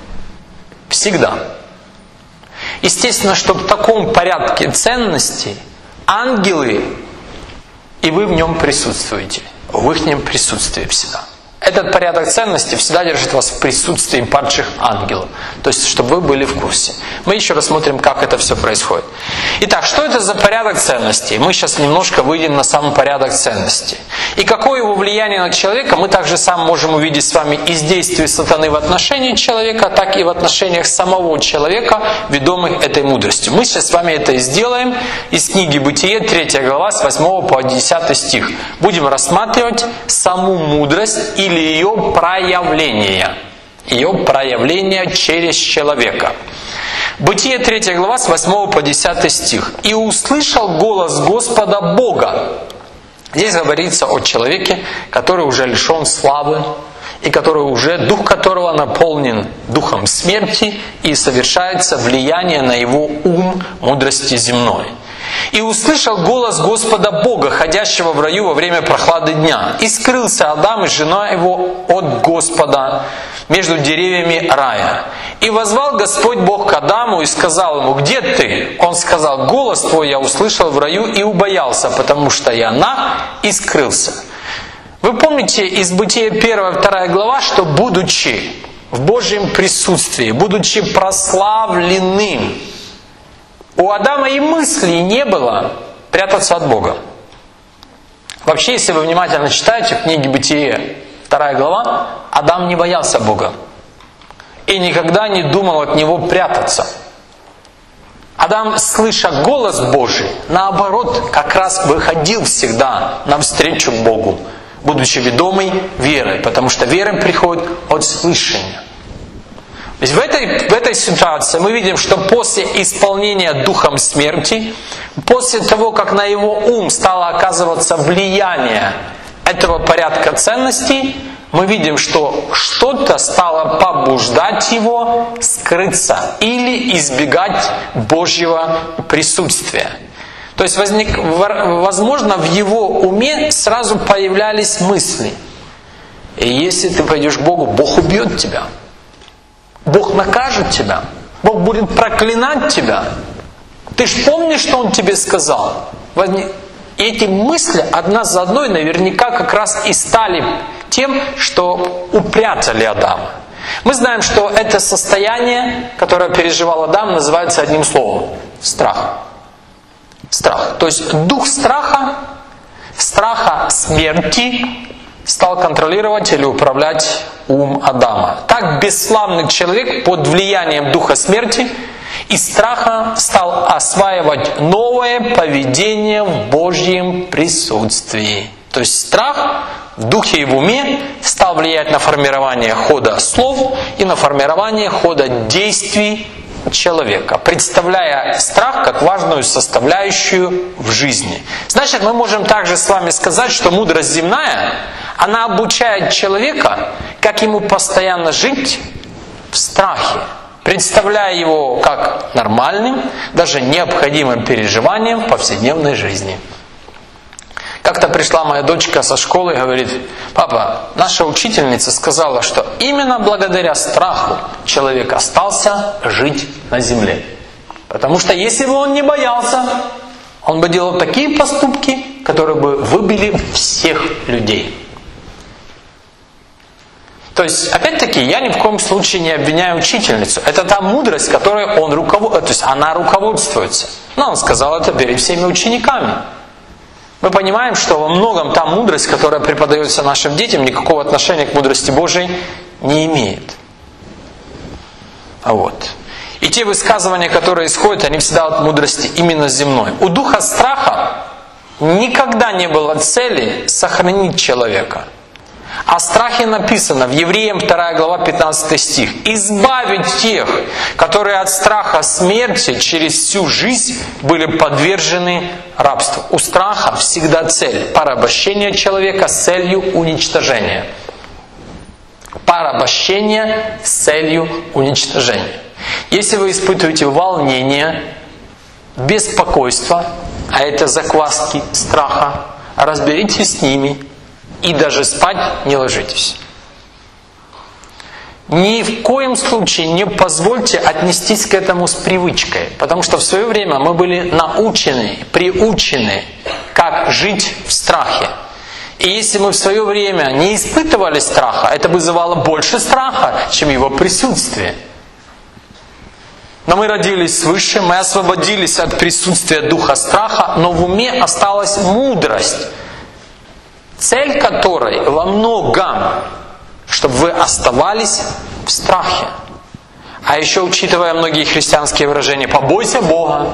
Всегда. Естественно, что в таком порядке ценностей ангелы, и вы в нем присутствуете, в их присутствии всегда. Этот порядок ценностей всегда держит вас в присутствии падших ангелов. То есть, чтобы вы были в курсе. Мы еще рассмотрим, как это все происходит. Итак, что это за порядок ценностей? Мы сейчас немножко выйдем на сам порядок ценностей. И какое его влияние на человека, мы также сам можем увидеть с вами из действий сатаны в отношении человека, так и в отношениях самого человека, ведомых этой мудростью. Мы сейчас с вами это и сделаем из книги «Бытие», третья глава, с восьмого по десятый стих. Будем рассматривать саму мудрость или ее проявление. Ее проявление через человека. Бытие третья глава с восьмого по десятый стих. «И услышал голос Господа Бога». Здесь говорится о человеке, который уже лишен славы, и который уже, дух которого наполнен духом смерти, и совершается влияние на его ум мудрости земной. «И услышал голос Господа Бога, ходящего в раю во время прохлады дня. И скрылся Адам и жена его от Господа между деревьями рая. И воззвал Господь Бог к Адаму и сказал ему: где ты? Он сказал: голос твой я услышал в раю и убоялся, потому что я наг, и скрылся». Вы помните из Бытия первая вторая глава, что будучи в Божьем присутствии, будучи прославленным, у Адама и мысли не было прятаться от Бога. Вообще, если вы внимательно читаете в книге «Бытие», вторая глава, Адам не боялся Бога и никогда не думал от Него прятаться. Адам, слыша голос Божий, наоборот, как раз выходил всегда навстречу Богу, будучи ведомый верой, потому что вера приходит от слышания. То есть в этой, в этой ситуации мы видим, что после исполнения духом смерти, после того, как на его ум стало оказываться влияние этого порядка ценностей, мы видим, что что-то стало побуждать его скрыться или избегать Божьего присутствия. То есть, возник, возможно, в его уме сразу появлялись мысли. И если ты пойдешь к Богу, Бог убьет тебя. Бог накажет тебя. Бог будет проклинать тебя. Ты ж помнишь, что Он тебе сказал? И эти мысли одна за одной наверняка как раз и стали тем, что упрятали Адама. Мы знаем, что это состояние, которое переживал Адам, называется одним словом – страх. Страх. То есть дух страха, страха смерти стал контролировать или управлять ум Адама. Так бесславный человек под влиянием духа смерти и страха стал осваивать новое поведение в Божьем присутствии. То есть страх в духе и в уме стал влиять на формирование хода слов и на формирование хода действий человека, представляя страх как важную составляющую в жизни. Значит, мы можем также с вами сказать, что мудрость земная, она обучает человека, как ему постоянно жить в страхе, представляя его как нормальным, даже необходимым переживанием в повседневной жизни. Как-то пришла моя дочка со школы и говорит: папа, наша учительница сказала, что именно благодаря страху человек остался жить на земле. Потому что если бы он не боялся, он бы делал такие поступки, которые бы выбили всех людей. То есть, опять-таки, я ни в коем случае не обвиняю учительницу. Это та мудрость, которой он руководствуется, то есть она руководствуется. Но он сказал это перед всеми учениками. Мы понимаем, что во многом та мудрость, которая преподается нашим детям, никакого отношения к мудрости Божией не имеет. Вот. И те высказывания, которые исходят, они всегда от мудрости именно земной. У духа страха никогда не было цели сохранить человека. О страхе написано в Евреям вторая глава пятнадцатый стих. «Избавить тех, которые от страха смерти через всю жизнь были подвержены рабству». У страха всегда цель – порабощение человека с целью уничтожения. Порабощение с целью уничтожения. Если вы испытываете волнение, беспокойство, а это закваски страха, разберитесь с ними. И даже спать не ложитесь. Ни в коем случае не позвольте отнестись к этому с привычкой. Потому что в свое время мы были научены, приучены, как жить в страхе. И если мы в свое время не испытывали страха, это вызывало больше страха, чем его присутствие. Но мы родились свыше, мы освободились от присутствия духа страха, но в уме осталась мудрость, цель которой во многом, чтобы вы оставались в страхе. А еще, учитывая многие христианские выражения, «побойся Бога».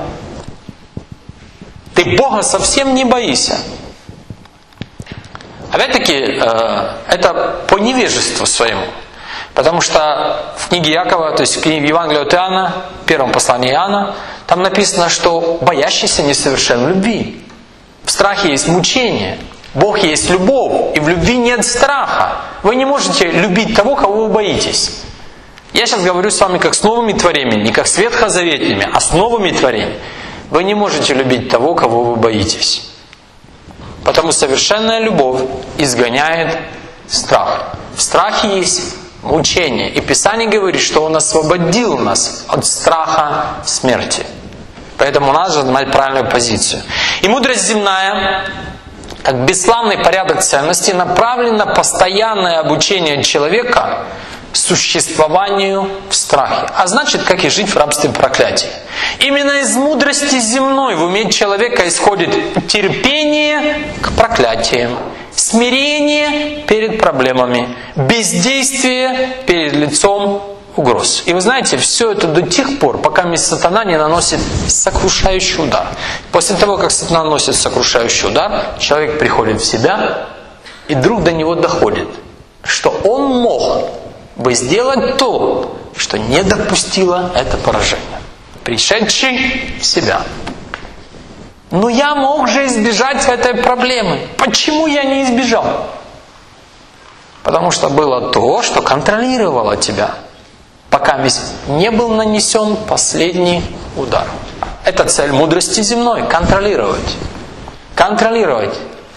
Ты Бога совсем не боишься. Опять-таки, это по невежеству своему. Потому что в книге Якова, то есть в книге Евангелия от Иоанна, в первом послании Иоанна, там написано, что боящийся несовершен в любви. В страхе есть мучение. Бог есть любовь, и в любви нет страха. Вы не можете любить того, кого вы боитесь. Я сейчас говорю с вами как с новыми творениями, не как с ветхозаветными, а с новыми творениями. Вы не можете любить того, кого вы боитесь. Потому совершенная любовь изгоняет страх. В страхе есть мучение. И Писание говорит, что Он освободил нас от страха смерти. Поэтому надо занимать правильную позицию. И мудрость земная, как бесславный порядок ценностей, направлен на постоянное обучение человека существованию в страхе. А значит, как и жить в рабстве проклятия. Именно из мудрости земной в уме человека исходит терпение к проклятиям, Смирение перед проблемами, бездействие перед лицом угроз. И вы знаете, все это до тех пор, пока сатана не наносит сокрушающий удар. После того, как сатана наносит сокрушающий удар, человек приходит в себя, и вдруг до него доходит, что он мог бы сделать то, что не допустило это поражение. Пришедший в себя. Но я мог же избежать этой проблемы. Почему я не избежал? Потому что было то, что контролировало тебя, пока не был нанесен последний удар. Это цель мудрости земной. Контролировать. Контролировать.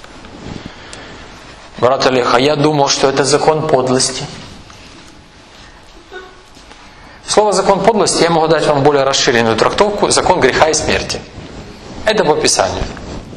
Брат Олег, а я думал, что это закон подлости. Слово «закон подлости» я могу дать вам более расширенную трактовку. Закон греха и смерти. Это по Писанию.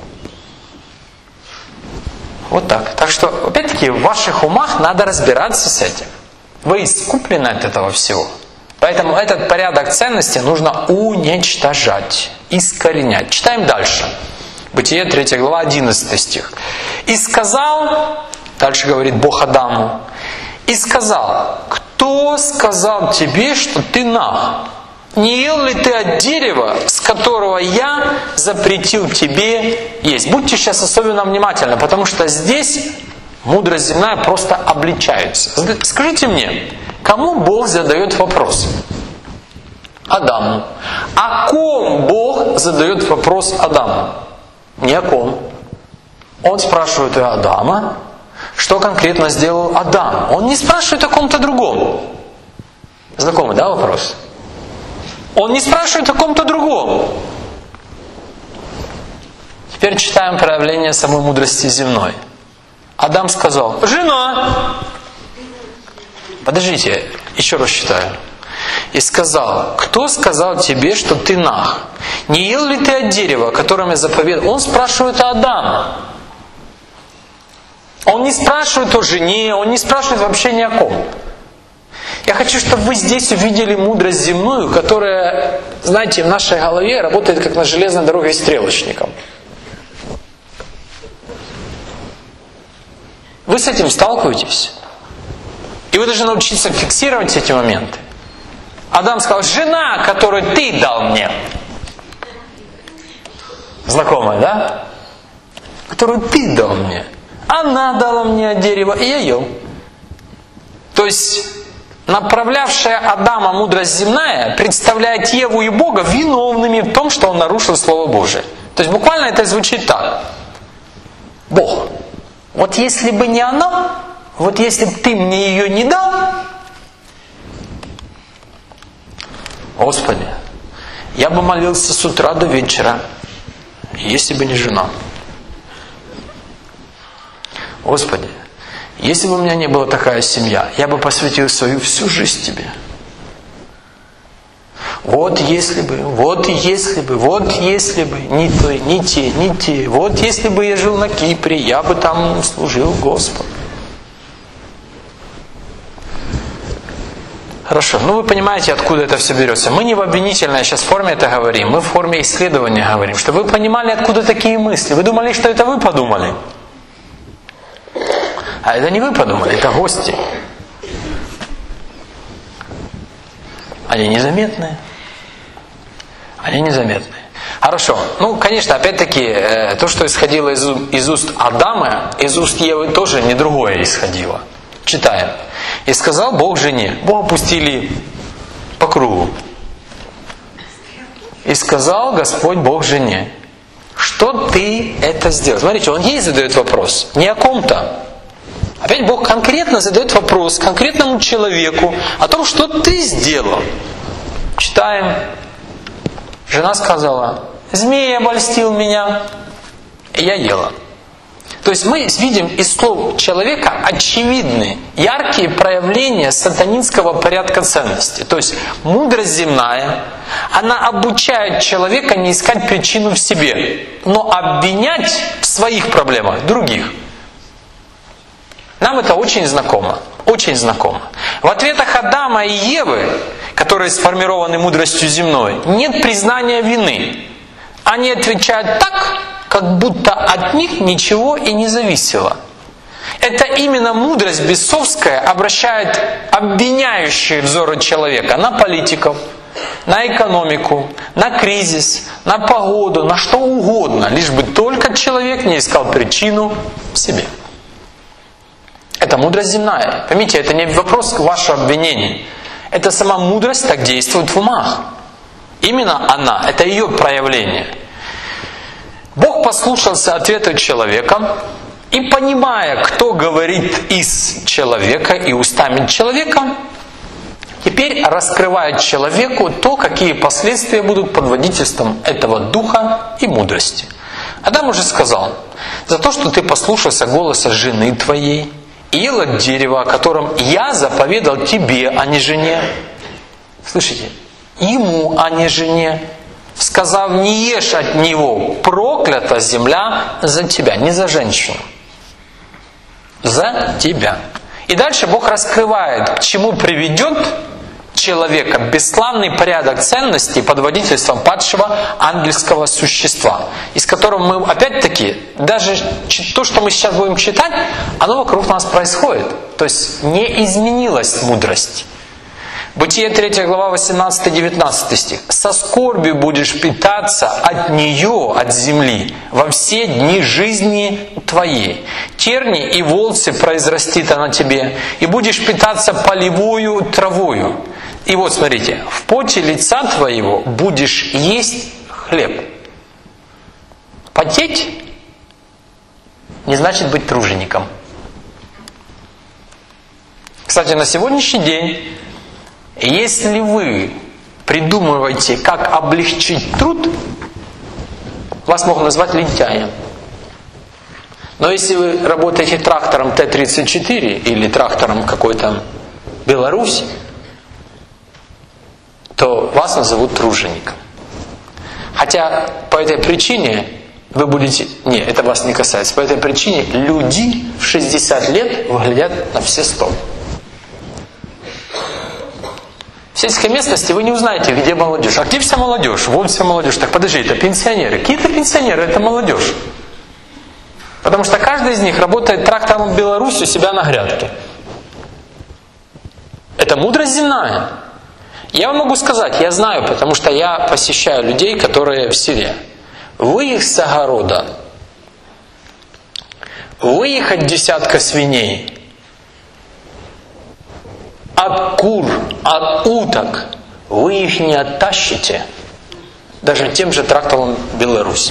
Вот так. Так что, опять-таки, в ваших умах надо разбираться с этим. Вы искуплены от этого всего. Поэтому этот порядок ценностей нужно уничтожать, искоренять. Читаем дальше. Бытие третья глава, одиннадцатый стих. «И сказал», дальше говорит Бог Адаму, «И сказал, кто сказал тебе, что ты наг? Не ел ли ты от дерева, с которого я запретил тебе есть?» Будьте сейчас особенно внимательны, потому что здесь мудрость земная просто обличается. Скажите мне, кому Бог задает вопрос? Адаму. О ком Бог задает вопрос Адаму? Не о ком. Он спрашивает у Адама, что конкретно сделал Адам. Он не спрашивает о ком-то другом. Знакомый, да, вопрос? Он не спрашивает о ком-то другом. Теперь читаем проявление самой мудрости земной. Адам сказал: «Жена!» Подождите, еще раз читаю. «И сказал, кто сказал тебе, что ты наг? Не ел ли ты от дерева, которым я заповедал?» Он спрашивает о Адаме. Он не спрашивает о жене, он не спрашивает вообще ни о ком. Я хочу, чтобы вы здесь увидели мудрость земную, которая, знаете, в нашей голове работает как на железной дороге стрелочником. Вы с этим сталкиваетесь. И вы должны научиться фиксировать эти моменты. Адам сказал: «Жена, которую ты дал мне». Знакомая, да? Которую ты дал мне. Она дала мне от дерева, и я ел. То есть, направлявшая Адама мудрость земная представляет Еву и Бога виновными в том, что он нарушил Слово Божие. То есть, буквально это звучит так. Бог, вот если бы не она, вот если бы ты мне ее не дал, Господи, я бы молился с утра до вечера, если бы не жена. Господи, если бы у меня не была такая семья, я бы посвятил свою всю жизнь Тебе. Вот если бы, вот если бы, вот если бы, не то, не те, не те. Вот если бы я жил на Кипре, я бы там служил Господу. Хорошо, ну вы понимаете, откуда это все берется. Мы не в обвинительной сейчас форме это говорим, мы в форме исследования говорим, чтобы вы понимали, откуда такие мысли. Вы думали, что это вы подумали? А это не вы подумали, это гости. Они незаметные. Они незаметные. Хорошо. Ну, конечно, опять-таки, то, что исходило из, из уст Адама, из уст Евы тоже не другое исходило. Читаем. «И сказал Бог жене». Бога пустили по кругу. «И сказал Господь Бог жене, что ты это сделал?» Смотрите, он ей задает вопрос, не о ком-то. Опять Бог конкретно задает вопрос конкретному человеку о том, что ты сделал. Читаем. Жена сказала: «Змей обольстил меня, и я ела». То есть мы видим из слов человека очевидные, яркие проявления сатанинского порядка ценностей. То есть мудрость земная, она обучает человека не искать причину в себе, но обвинять в своих проблемах других. Нам это очень знакомо. Очень знакомо. В ответах Адама и Евы, которые сформированы мудростью земной, нет признания вины. Они отвечают так, как будто от них ничего и не зависело. Это именно мудрость бесовская обращает обвиняющие взоры человека на политиков, на экономику, на кризис, на погоду, на что угодно, лишь бы только человек не искал причину в себе. Это мудрость земная. Поймите, это не вопрос вашего обвинения. Это сама мудрость так действует в умах. Именно она, это ее проявление. Бог послушался ответа человека и, понимая, кто говорит из человека и устами человека, теперь раскрывает человеку то, какие последствия будут под водительством этого духа и мудрости. Адам уже сказал: за то, что ты послушался голоса жены твоей и ел от дерева, о котором я заповедал тебе, а не жене. Слышите? Ему, а не жене. Сказав: не ешь от него, проклята земля за тебя, не за женщину. За тебя. И дальше Бог раскрывает, к чему приведет человека бесславный порядок ценностей под водительством падшего ангельского существа, из которого мы, опять-таки, даже то, что мы сейчас будем читать, оно вокруг нас происходит. То есть не изменилась мудрость. Бытие третья глава, восемнадцатый-девятнадцатый стих. «Со скорбью будешь питаться от нее, от земли, во все дни жизни твоей. Терни и волцы произрастит она тебе, и будешь питаться полевою травою». И вот смотрите, «в поте лица твоего будешь есть хлеб». Потеть не значит быть тружеником. Кстати, на сегодняшний день, если вы придумываете, как облегчить труд, вас могут назвать лентяем. Но если вы работаете трактором Т тридцать четыре или трактором какой-то Беларусь, то вас назовут тружеником. Хотя по этой причине вы будете... Не, это вас не касается. По этой причине люди в шестьдесят лет выглядят на все сто. В сельской местности вы не узнаете, где молодежь. А где вся молодежь? Вот вся молодежь. Так подожди, это пенсионеры. Какие-то пенсионеры, это молодежь. Потому что каждый из них работает трактором в Беларуси у себя на грядке. Это мудрость земная. Я вам могу сказать, я знаю, потому что я посещаю людей, которые в селе. Выехать с огорода, выехать десятка свиней, от кур, от уток, вы их не оттащите даже тем же трактором Беларуси.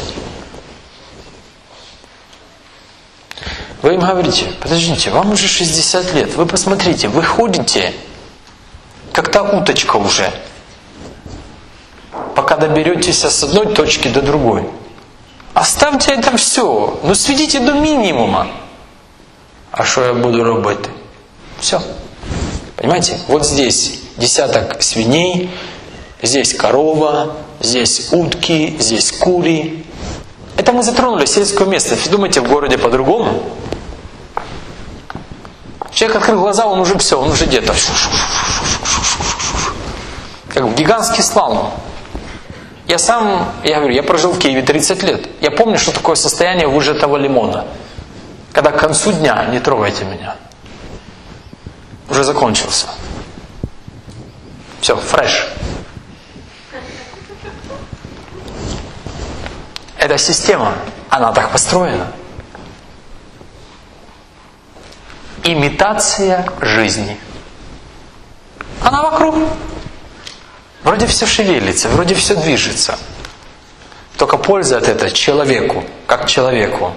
Вы им говорите: подождите, вам уже шестьдесят лет, вы посмотрите, вы ходите как та уточка уже, пока доберетесь с одной точки до другой. Оставьте это все, ну сведите до минимума. А что я буду робити? Все. Понимаете? Вот здесь десяток свиней, здесь корова, здесь утки, здесь кури. Это мы затронули сельское место. Думаете, в городе по-другому? Человек открыл глаза, он уже все, он уже где-то. Как гигантский слалом. Я сам, я говорю, я прожил в Киеве тридцать лет. Я помню, что такое состояние выжатого лимона. Когда к концу дня не трогайте меня. Уже закончился. Все, фреш. Эта система, она так построена. Имитация жизни. Она вокруг. Вроде все шевелится, вроде все движется. Только польза от этого человеку, как человеку,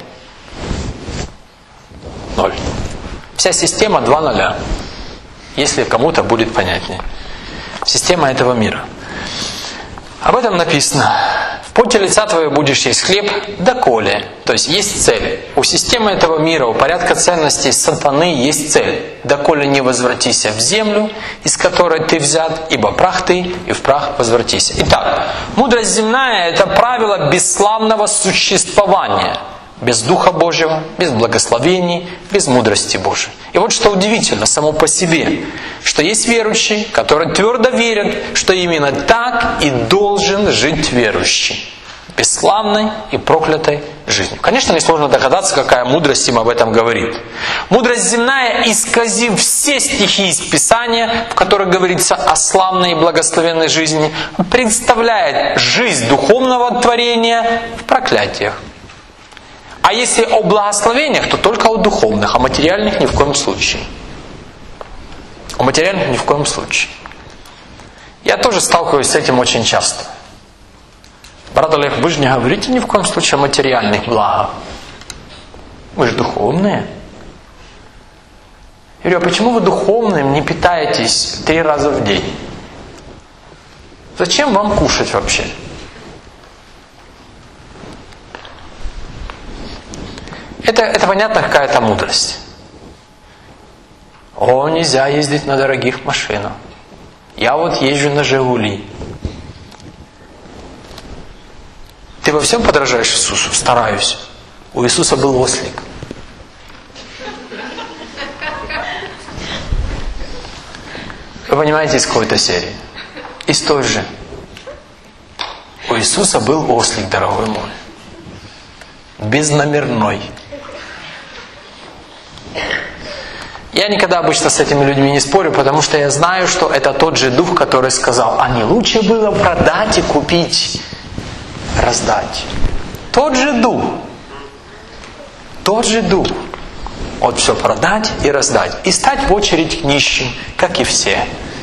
ноль. Вся система два нуля. Если кому-то будет понятнее. Система этого мира. Об этом написано. В поте лица твоего будешь есть хлеб, доколе. То есть есть цель. У системы этого мира, у порядка ценностей сатаны есть цель. Доколе не возвратися в землю, из которой ты взят, ибо прах ты, и в прах возвратися. Итак, мудрость земная – это правило бесславного существования. Без Духа Божьего, без благословений, без мудрости Божьей. И вот что удивительно само по себе, что есть верующие, которые твердо верят, что именно так и должен жить верующий. бесславной и проклятой жизнью. Конечно, несложно догадаться, какая мудрость им об этом говорит. Мудрость земная, исказив все стихи из Писания, в которых говорится о славной и благословенной жизни, представляет жизнь духовного творения в проклятиях. А если о благословениях, то только о духовных, о материальных ни в коем случае. О материальных ни в коем случае. Я тоже сталкиваюсь с этим очень часто. Брат Олег, вы же не говорите ни в коем случае о материальных благах. Вы же духовные. Я говорю, а почему вы духовным не питаетесь три раза в день? Зачем вам кушать вообще? Это, это понятно, какая-то мудрость. О, нельзя ездить на дорогих машинах. Я вот езжу на «Жигули». Ты во всем подражаешь Иисусу? Стараюсь. У Иисуса был ослик. Вы понимаете, из какой-то серии? Из той же. У Иисуса был ослик, дорогой мой. Безномерной. Я никогда обычно с этими людьми не спорю, потому что я знаю, что это тот же дух, который сказал, а не лучше было продать и купить, раздать. Тот же дух. Тот же дух. Вот все продать и раздать. И стать в очередь к нищим, как и все.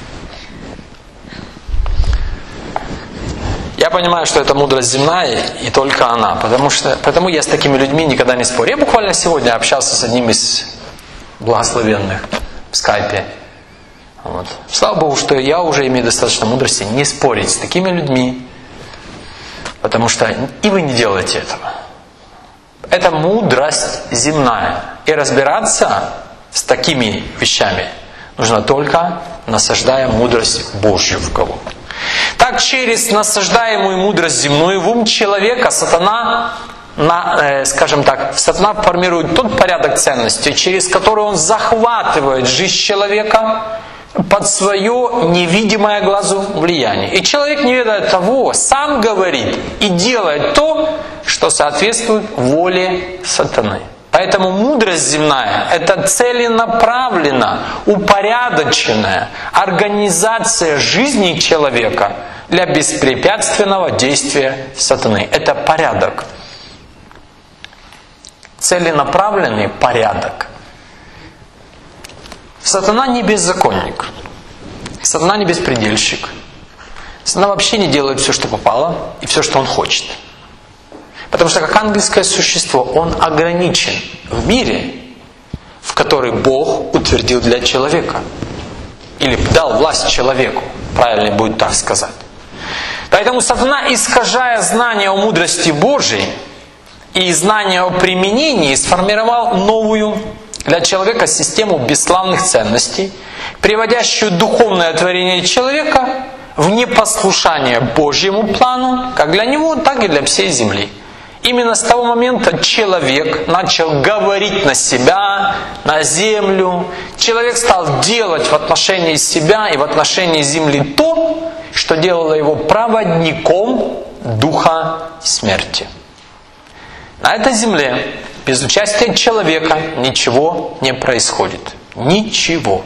Я понимаю, что это мудрость земная, и только она. Потому что, потому я с такими людьми никогда не спорю. Я буквально сегодня общался с одним из благословенных в скайпе. Вот. Слава Богу, что я уже имею достаточно мудрости не спорить с такими людьми. Потому что и вы не делаете этого. Это мудрость земная. И разбираться с такими вещами нужно только насаждая мудрость Божью в кого. Так через насаждаемую мудрость земную в ум человека сатана, на, э, скажем так, сатана формирует тот порядок ценностей, через который он захватывает жизнь человека под свое невидимое глазу влияние. И человек, не ведая того, сам говорит и делает то, что соответствует воле сатаны. Поэтому мудрость земная – это целенаправленно, упорядоченная организация жизни человека для беспрепятственного действия сатаны. Это порядок. Целенаправленный порядок. Сатана не беззаконник. Сатана не беспредельщик. Сатана вообще не делает все, что попало, и все, что он хочет. Потому что как ангельское существо он ограничен в мире, в который Бог утвердил для человека. Или дал власть человеку. Правильно будет так сказать. Поэтому сатана, искажая знание о мудрости Божией и знание о применении, сформировал новую для человека систему бесславных ценностей, приводящую духовное творение человека в непослушание Божьему плану, как для него, так и для всей земли. Именно с того момента человек начал говорить на себя, на землю. Человек стал делать в отношении себя и в отношении земли то, что делало его проводником духа смерти. На этой земле без участия человека ничего не происходит. Ничего.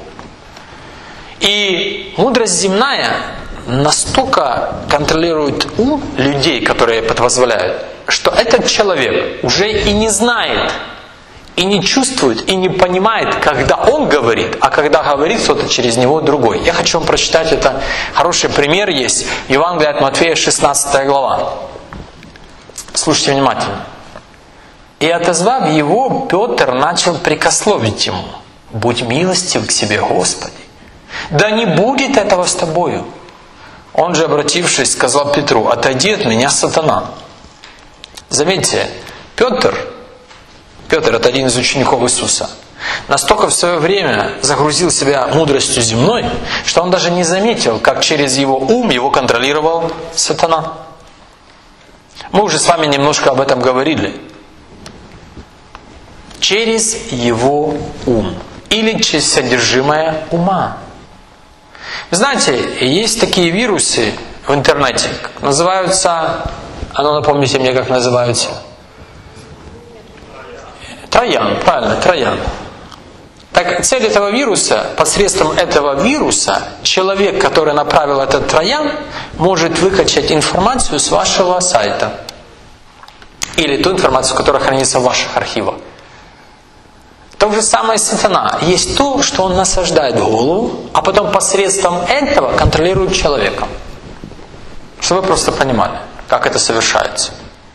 И мудрость земная настолько контролирует ум людей, которые это позволяют, что этот человек уже и не знает, и не чувствует, и не понимает, когда он говорит, а когда говорит кто-то через него другой. Я хочу вам прочитать это. Хороший пример есть. Евангелие от Матфея, шестнадцатая глава. Слушайте внимательно. «И отозвав его, Петр начал прикословить ему: будь милостив к себе, Господи, да не будет этого с тобою. Он же, обратившись, сказал Петру: отойди от меня, сатана». Заметьте, Петр, Петр это один из учеников Иисуса, настолько в свое время загрузил себя мудростью земной, что он даже не заметил, как через его ум его контролировал сатана. Мы уже с вами немножко об этом говорили. Через его ум. Или через содержимое ума. Вы знаете, есть такие вирусы в интернете, называются А ну напомните мне, как называются. Троян, правильно, Троян. Так цель этого вируса, посредством этого вируса, человек, который направил этот Троян, может выкачать информацию с вашего сайта. Или ту информацию, которая хранится в ваших архивах. То же самое сатана. Есть то, что он насаждает в голову, а потом посредством этого контролирует человека. Чтобы вы просто понимали, как это совершается.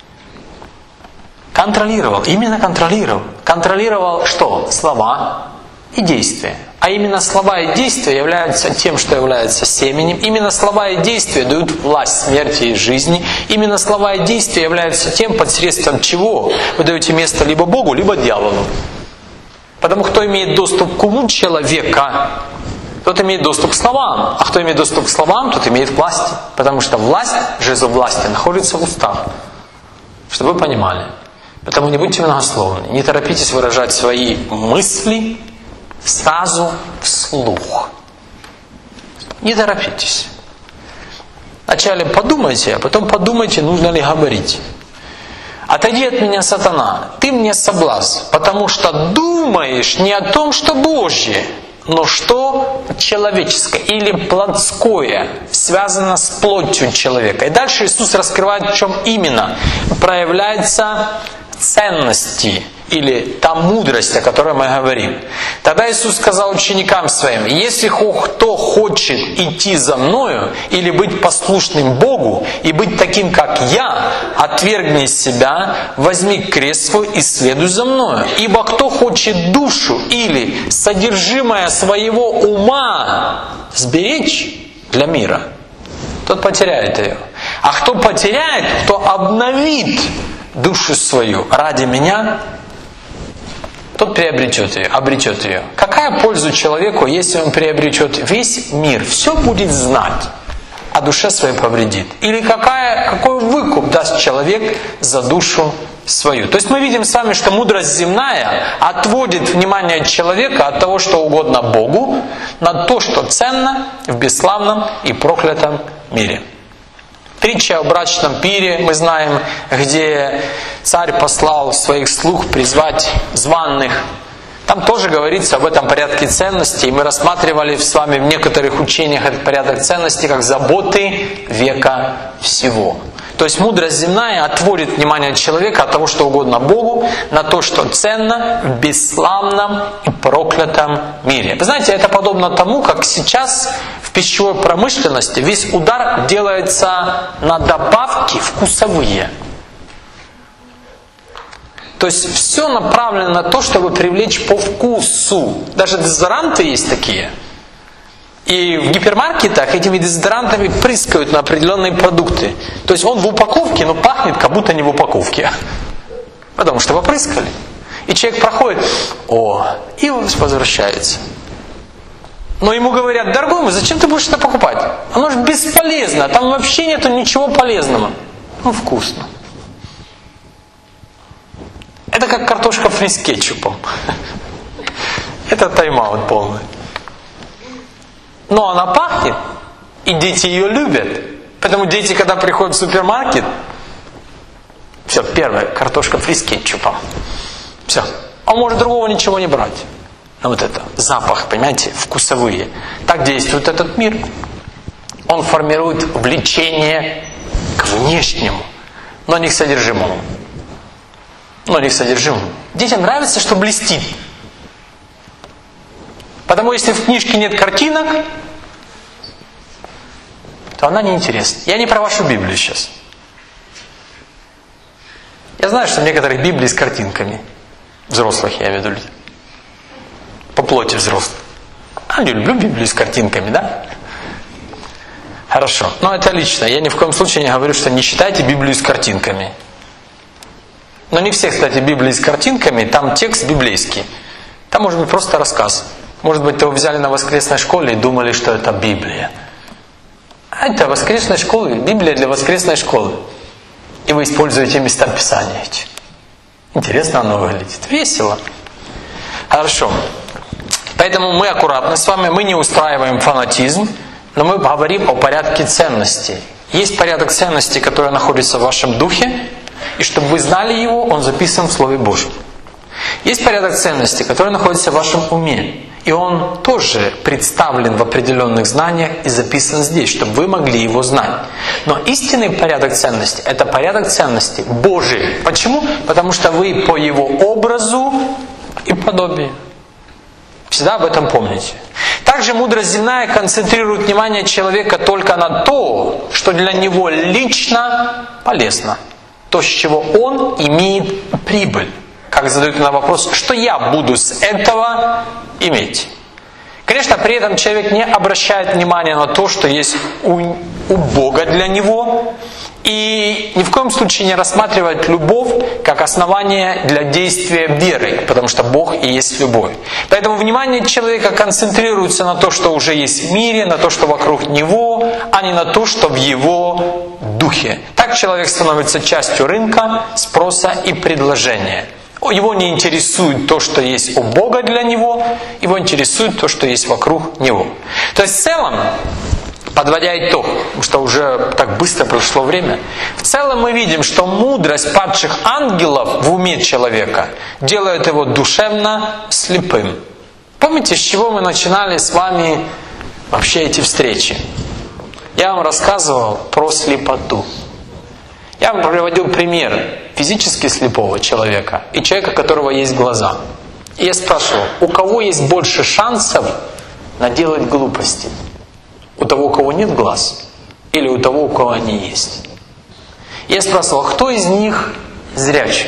Контролировал, именно контролировал. Контролировал что? Слова и действия. А именно слова и действия являются тем, что является семенем. Именно слова и действия дают власть смерти и жизни. Именно слова и действия являются тем, посредством чего вы даете место либо Богу, либо дьяволу. Потому кто имеет доступ к уму человека, тот имеет доступ к словам. А кто имеет доступ к словам, тот имеет власть. Потому что власть, жезл власти, находится в устах. Чтобы вы понимали. Поэтому не будьте многословны. Не торопитесь выражать свои мысли сразу вслух. Не торопитесь. Вначале подумайте, а потом подумайте, нужно ли говорить. Отойди от меня, сатана, ты мне соблазн, потому что думаешь не о том, что Божье, но что человеческое или плотское, связано с плотью человека. И дальше Иисус раскрывает, в чем именно проявляются ценности или та мудрость, о которой мы говорим. Тогда Иисус сказал ученикам своим: если кто хочет идти за Мною или быть послушным Богу и быть таким, как Я, отвергни себя, возьми крест свой и следуй за Мною. Ибо кто хочет душу или содержимое своего ума сберечь для мира, тот потеряет ее. А кто потеряет, кто обновит душу свою ради Меня, тот приобретет ее, обретет ее. Какая польза человеку, если он приобретет весь мир, все будет знать, а душе своей повредит? Или какая, какой выкуп даст человек за душу свою? То есть мы видим с вами, что мудрость земная отводит внимание человека от того, что угодно Богу, на то, что ценно в бесславном и проклятом мире. Притча о брачном пире, мы знаем, где царь послал своих слуг призвать званых. Там тоже говорится об этом порядке ценностей. Мы рассматривали с вами в некоторых учениях этот порядок ценностей как заботы века всего. То есть мудрость земная отводит внимание человека от того, что угодно Богу, на то, что ценно в бесславном и проклятом мире. Вы знаете, это подобно тому, как сейчас в пищевой промышленности весь удар делается на добавки вкусовые. То есть все направлено на то, чтобы привлечь по вкусу. Даже дезодоранты есть такие. И в гипермаркетах этими дезодорантами прыскают на определенные продукты. То есть он в упаковке, но пахнет, как будто не в упаковке. Потому что попрыскали. И человек проходит, о, и он возвращается. Но ему говорят: дорогой мой, зачем ты будешь это покупать? Оно же бесполезно, там вообще нету ничего полезного. Ну, вкусно. Это как картошка фри с кетчупом. Это тайм-аут полный. Но она пахнет, и дети ее любят. Поэтому дети, когда приходят в супермаркет, все, первое, картошка фри с кетчупом. Все. Он может другого ничего не брать. Но вот это, запах, понимаете, вкусовые. Так действует этот мир. Он формирует влечение к внешнему, но не к содержимому. Но не к содержимому. Детям нравится, что блестит. Потому если в книжке нет картинок, то она неинтересна. Я не про вашу Библию сейчас. Я знаю, что в некоторых Библии с картинками. Взрослых, я веду. По плоти взрослых. А я люблю Библию с картинками, да? Хорошо. Но это лично. Я ни в коем случае не говорю, что не читайте Библию с картинками. Но не все, кстати, Библии с картинками. Там текст библейский. Там может быть просто рассказ. Может быть, его взяли на воскресной школе и думали, что это Библия. А это воскресная школа, Библия для воскресной школы. И вы используете места Писания эти. Интересно оно выглядит. Весело. Хорошо. Поэтому мы аккуратны с вами, мы не устраиваем фанатизм, но мы говорим о порядке ценностей. Есть порядок ценностей, который находится в вашем духе, и чтобы вы знали его, он записан в Слове Божьем. Есть порядок ценностей, который находится в вашем уме, и он тоже представлен в определенных знаниях и записан здесь, чтобы вы могли его знать. Но истинный порядок ценностей – это порядок ценностей Божий. Почему? Потому что вы по его образу и подобию. Всегда об этом помните. Также мудрость земная концентрирует внимание человека только на то, что для него лично полезно. То, с чего он имеет прибыль. Как задают на вопрос, что я буду с этого иметь. Конечно, при этом человек не обращает внимания на то, что есть у, у Бога для него, и ни в коем случае не рассматривает любовь как основание для действия веры, потому что Бог и есть любовь. Поэтому внимание человека концентрируется на то, что уже есть в мире, на то, что вокруг него, а не на то, что в его духе. Так человек становится частью рынка, спроса и предложения. Его не интересует то, что есть у Бога для него, его интересует то, что есть вокруг него. То есть в целом, подводя итог, потому что уже так быстро прошло время, в целом мы видим, что мудрость падших ангелов в уме человека делает его душевно слепым. Помните, с чего мы начинали с вами вообще эти встречи? Я вам рассказывал про слепоту. Я вам приводил пример физически слепого человека и человека, у которого есть глаза. И я спрашивал, у кого есть больше шансов наделать глупости? У того, у кого нет глаз, или у того, у кого они есть? Я спрашивал, кто из них зрячий?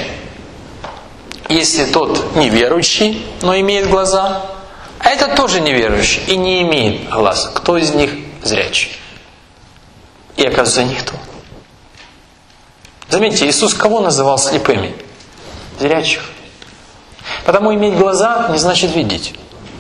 Если тот неверующий, но имеет глаза, а этот тоже неверующий и не имеет глаз, кто из них зрячий? И оказывается, никто. Заметьте, Иисус кого называл слепыми? Зрячих. Потому иметь глаза не значит видеть.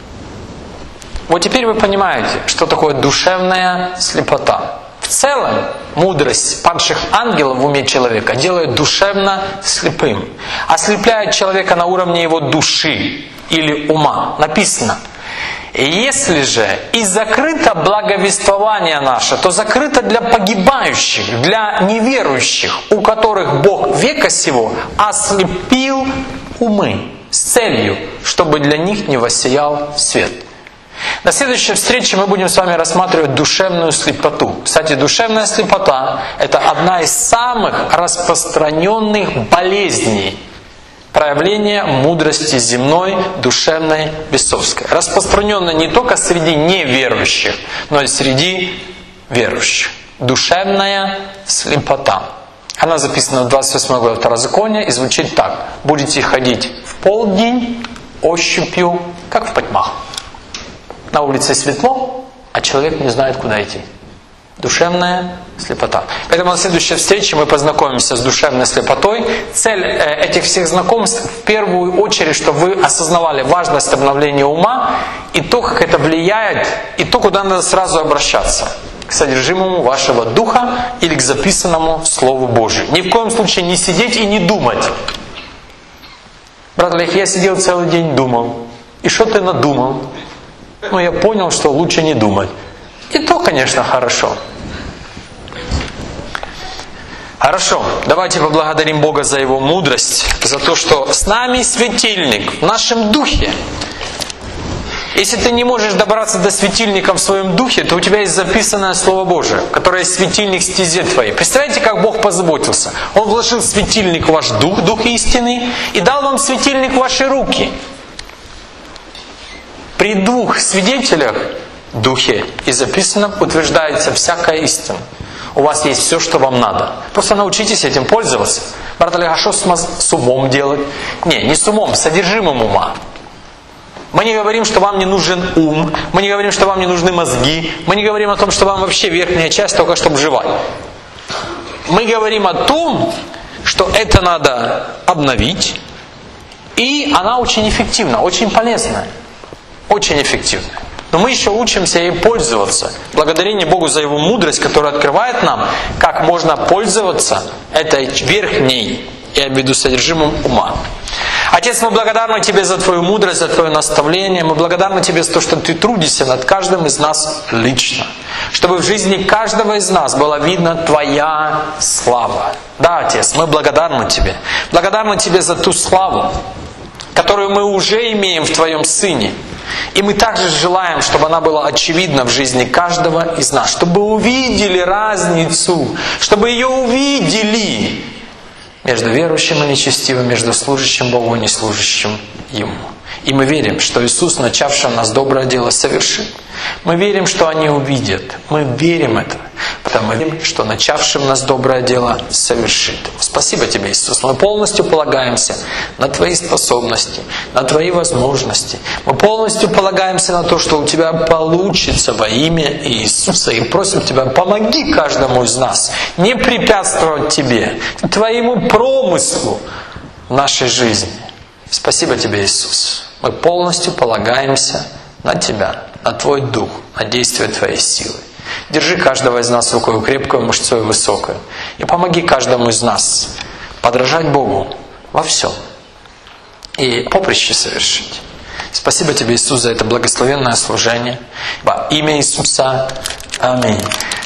Вот теперь вы понимаете, что такое душевная слепота. В целом, мудрость падших ангелов в уме человека делает душевно слепым. Ослепляет человека на уровне его души или ума. Написано, если же и закрыто благовествование наше, то закрыто для погибающих, для неверующих, у которых Бог века сего ослепил умы с целью, чтобы для них не воссиял свет. На следующей встрече мы будем с вами рассматривать душевную слепоту. Кстати, душевная слепота – это одна из самых распространенных болезней, проявление мудрости земной, душевной, бесовской. Распространено не только среди неверующих, но и среди верующих. Душевная слепота. Она записана в двадцать восьмой главе Второзакония и звучит так. Будете ходить в полдень ощупью, как в потьмах. На улице светло, а человек не знает, куда идти. Душевная слепота. Поэтому на следующей встрече мы познакомимся с душевной слепотой. Цель этих всех знакомств в первую очередь, чтобы вы осознавали важность обновления ума и то, как это влияет, и то, куда надо сразу обращаться. К содержимому вашего духа или к записанному Слову Божию. Ни в коем случае не сидеть и не думать. Брат Олег, я сидел целый день, думал. И что ты надумал? Ну, я понял, что лучше не думать. И то, конечно, хорошо. Хорошо, давайте поблагодарим Бога за Его мудрость, за то, что с нами светильник в нашем духе. Если ты не можешь добраться до светильника в своем духе, то у тебя есть записанное Слово Божие, которое есть светильник в стезе твоей. Представляете, как Бог позаботился? Он вложил светильник в ваш дух, дух истины, и дал вам светильник в ваши руки. При двух свидетелях в духе и записанном утверждается всякая истина. У вас есть все, что вам надо. Просто научитесь этим пользоваться. Брат Олег, а что с умом делать? Не, не с умом, с содержимым ума. Мы не говорим, что вам не нужен ум. Мы не говорим, что вам не нужны мозги. Мы не говорим о том, что вам вообще верхняя часть только чтобы жевать. Мы говорим о том, что это надо обновить. И она очень эффективна, очень полезная. Очень эффективная. Но мы еще учимся ей пользоваться. Благодарение Богу за Его мудрость, которая открывает нам, как можно пользоваться этой верхней, я имею в виду, содержимым ума. Отец, мы благодарны Тебе за Твою мудрость, за Твое наставление. Мы благодарны Тебе за то, что Ты трудишься над каждым из нас лично. Чтобы в жизни каждого из нас была видна Твоя слава. Да, Отец, мы благодарны Тебе. Благодарны Тебе за ту славу, которую мы уже имеем в Твоем Сыне. И мы также желаем, чтобы она была очевидна в жизни каждого из нас. Чтобы увидели разницу. Чтобы ее увидели между верующим и нечестивым, между служащим Богу и неслужащим Ему. И мы верим, что Иисус, начавший в нас доброе дело, совершит. Мы верим, что они увидят. Мы верим это. Потому что мы верим, что начавший в нас доброе дело совершит. Спасибо Тебе, Иисус. Мы полностью полагаемся на Твои способности, на Твои возможности. Мы полностью полагаемся на то, что у Тебя получится во имя Иисуса. И просим Тебя, помоги каждому из нас не препятствовать Тебе, Твоему промыслу в нашей жизни. Спасибо Тебе, Иисус. Мы полностью полагаемся на Тебя, на Твой Дух, на действие Твоей силы. Держи каждого из нас рукой крепкую, мышцой высокую. И помоги каждому из нас подражать Богу во всем. И поприще совершить. Спасибо Тебе, Иисус, за это благословенное служение. Во имя Иисуса. Аминь.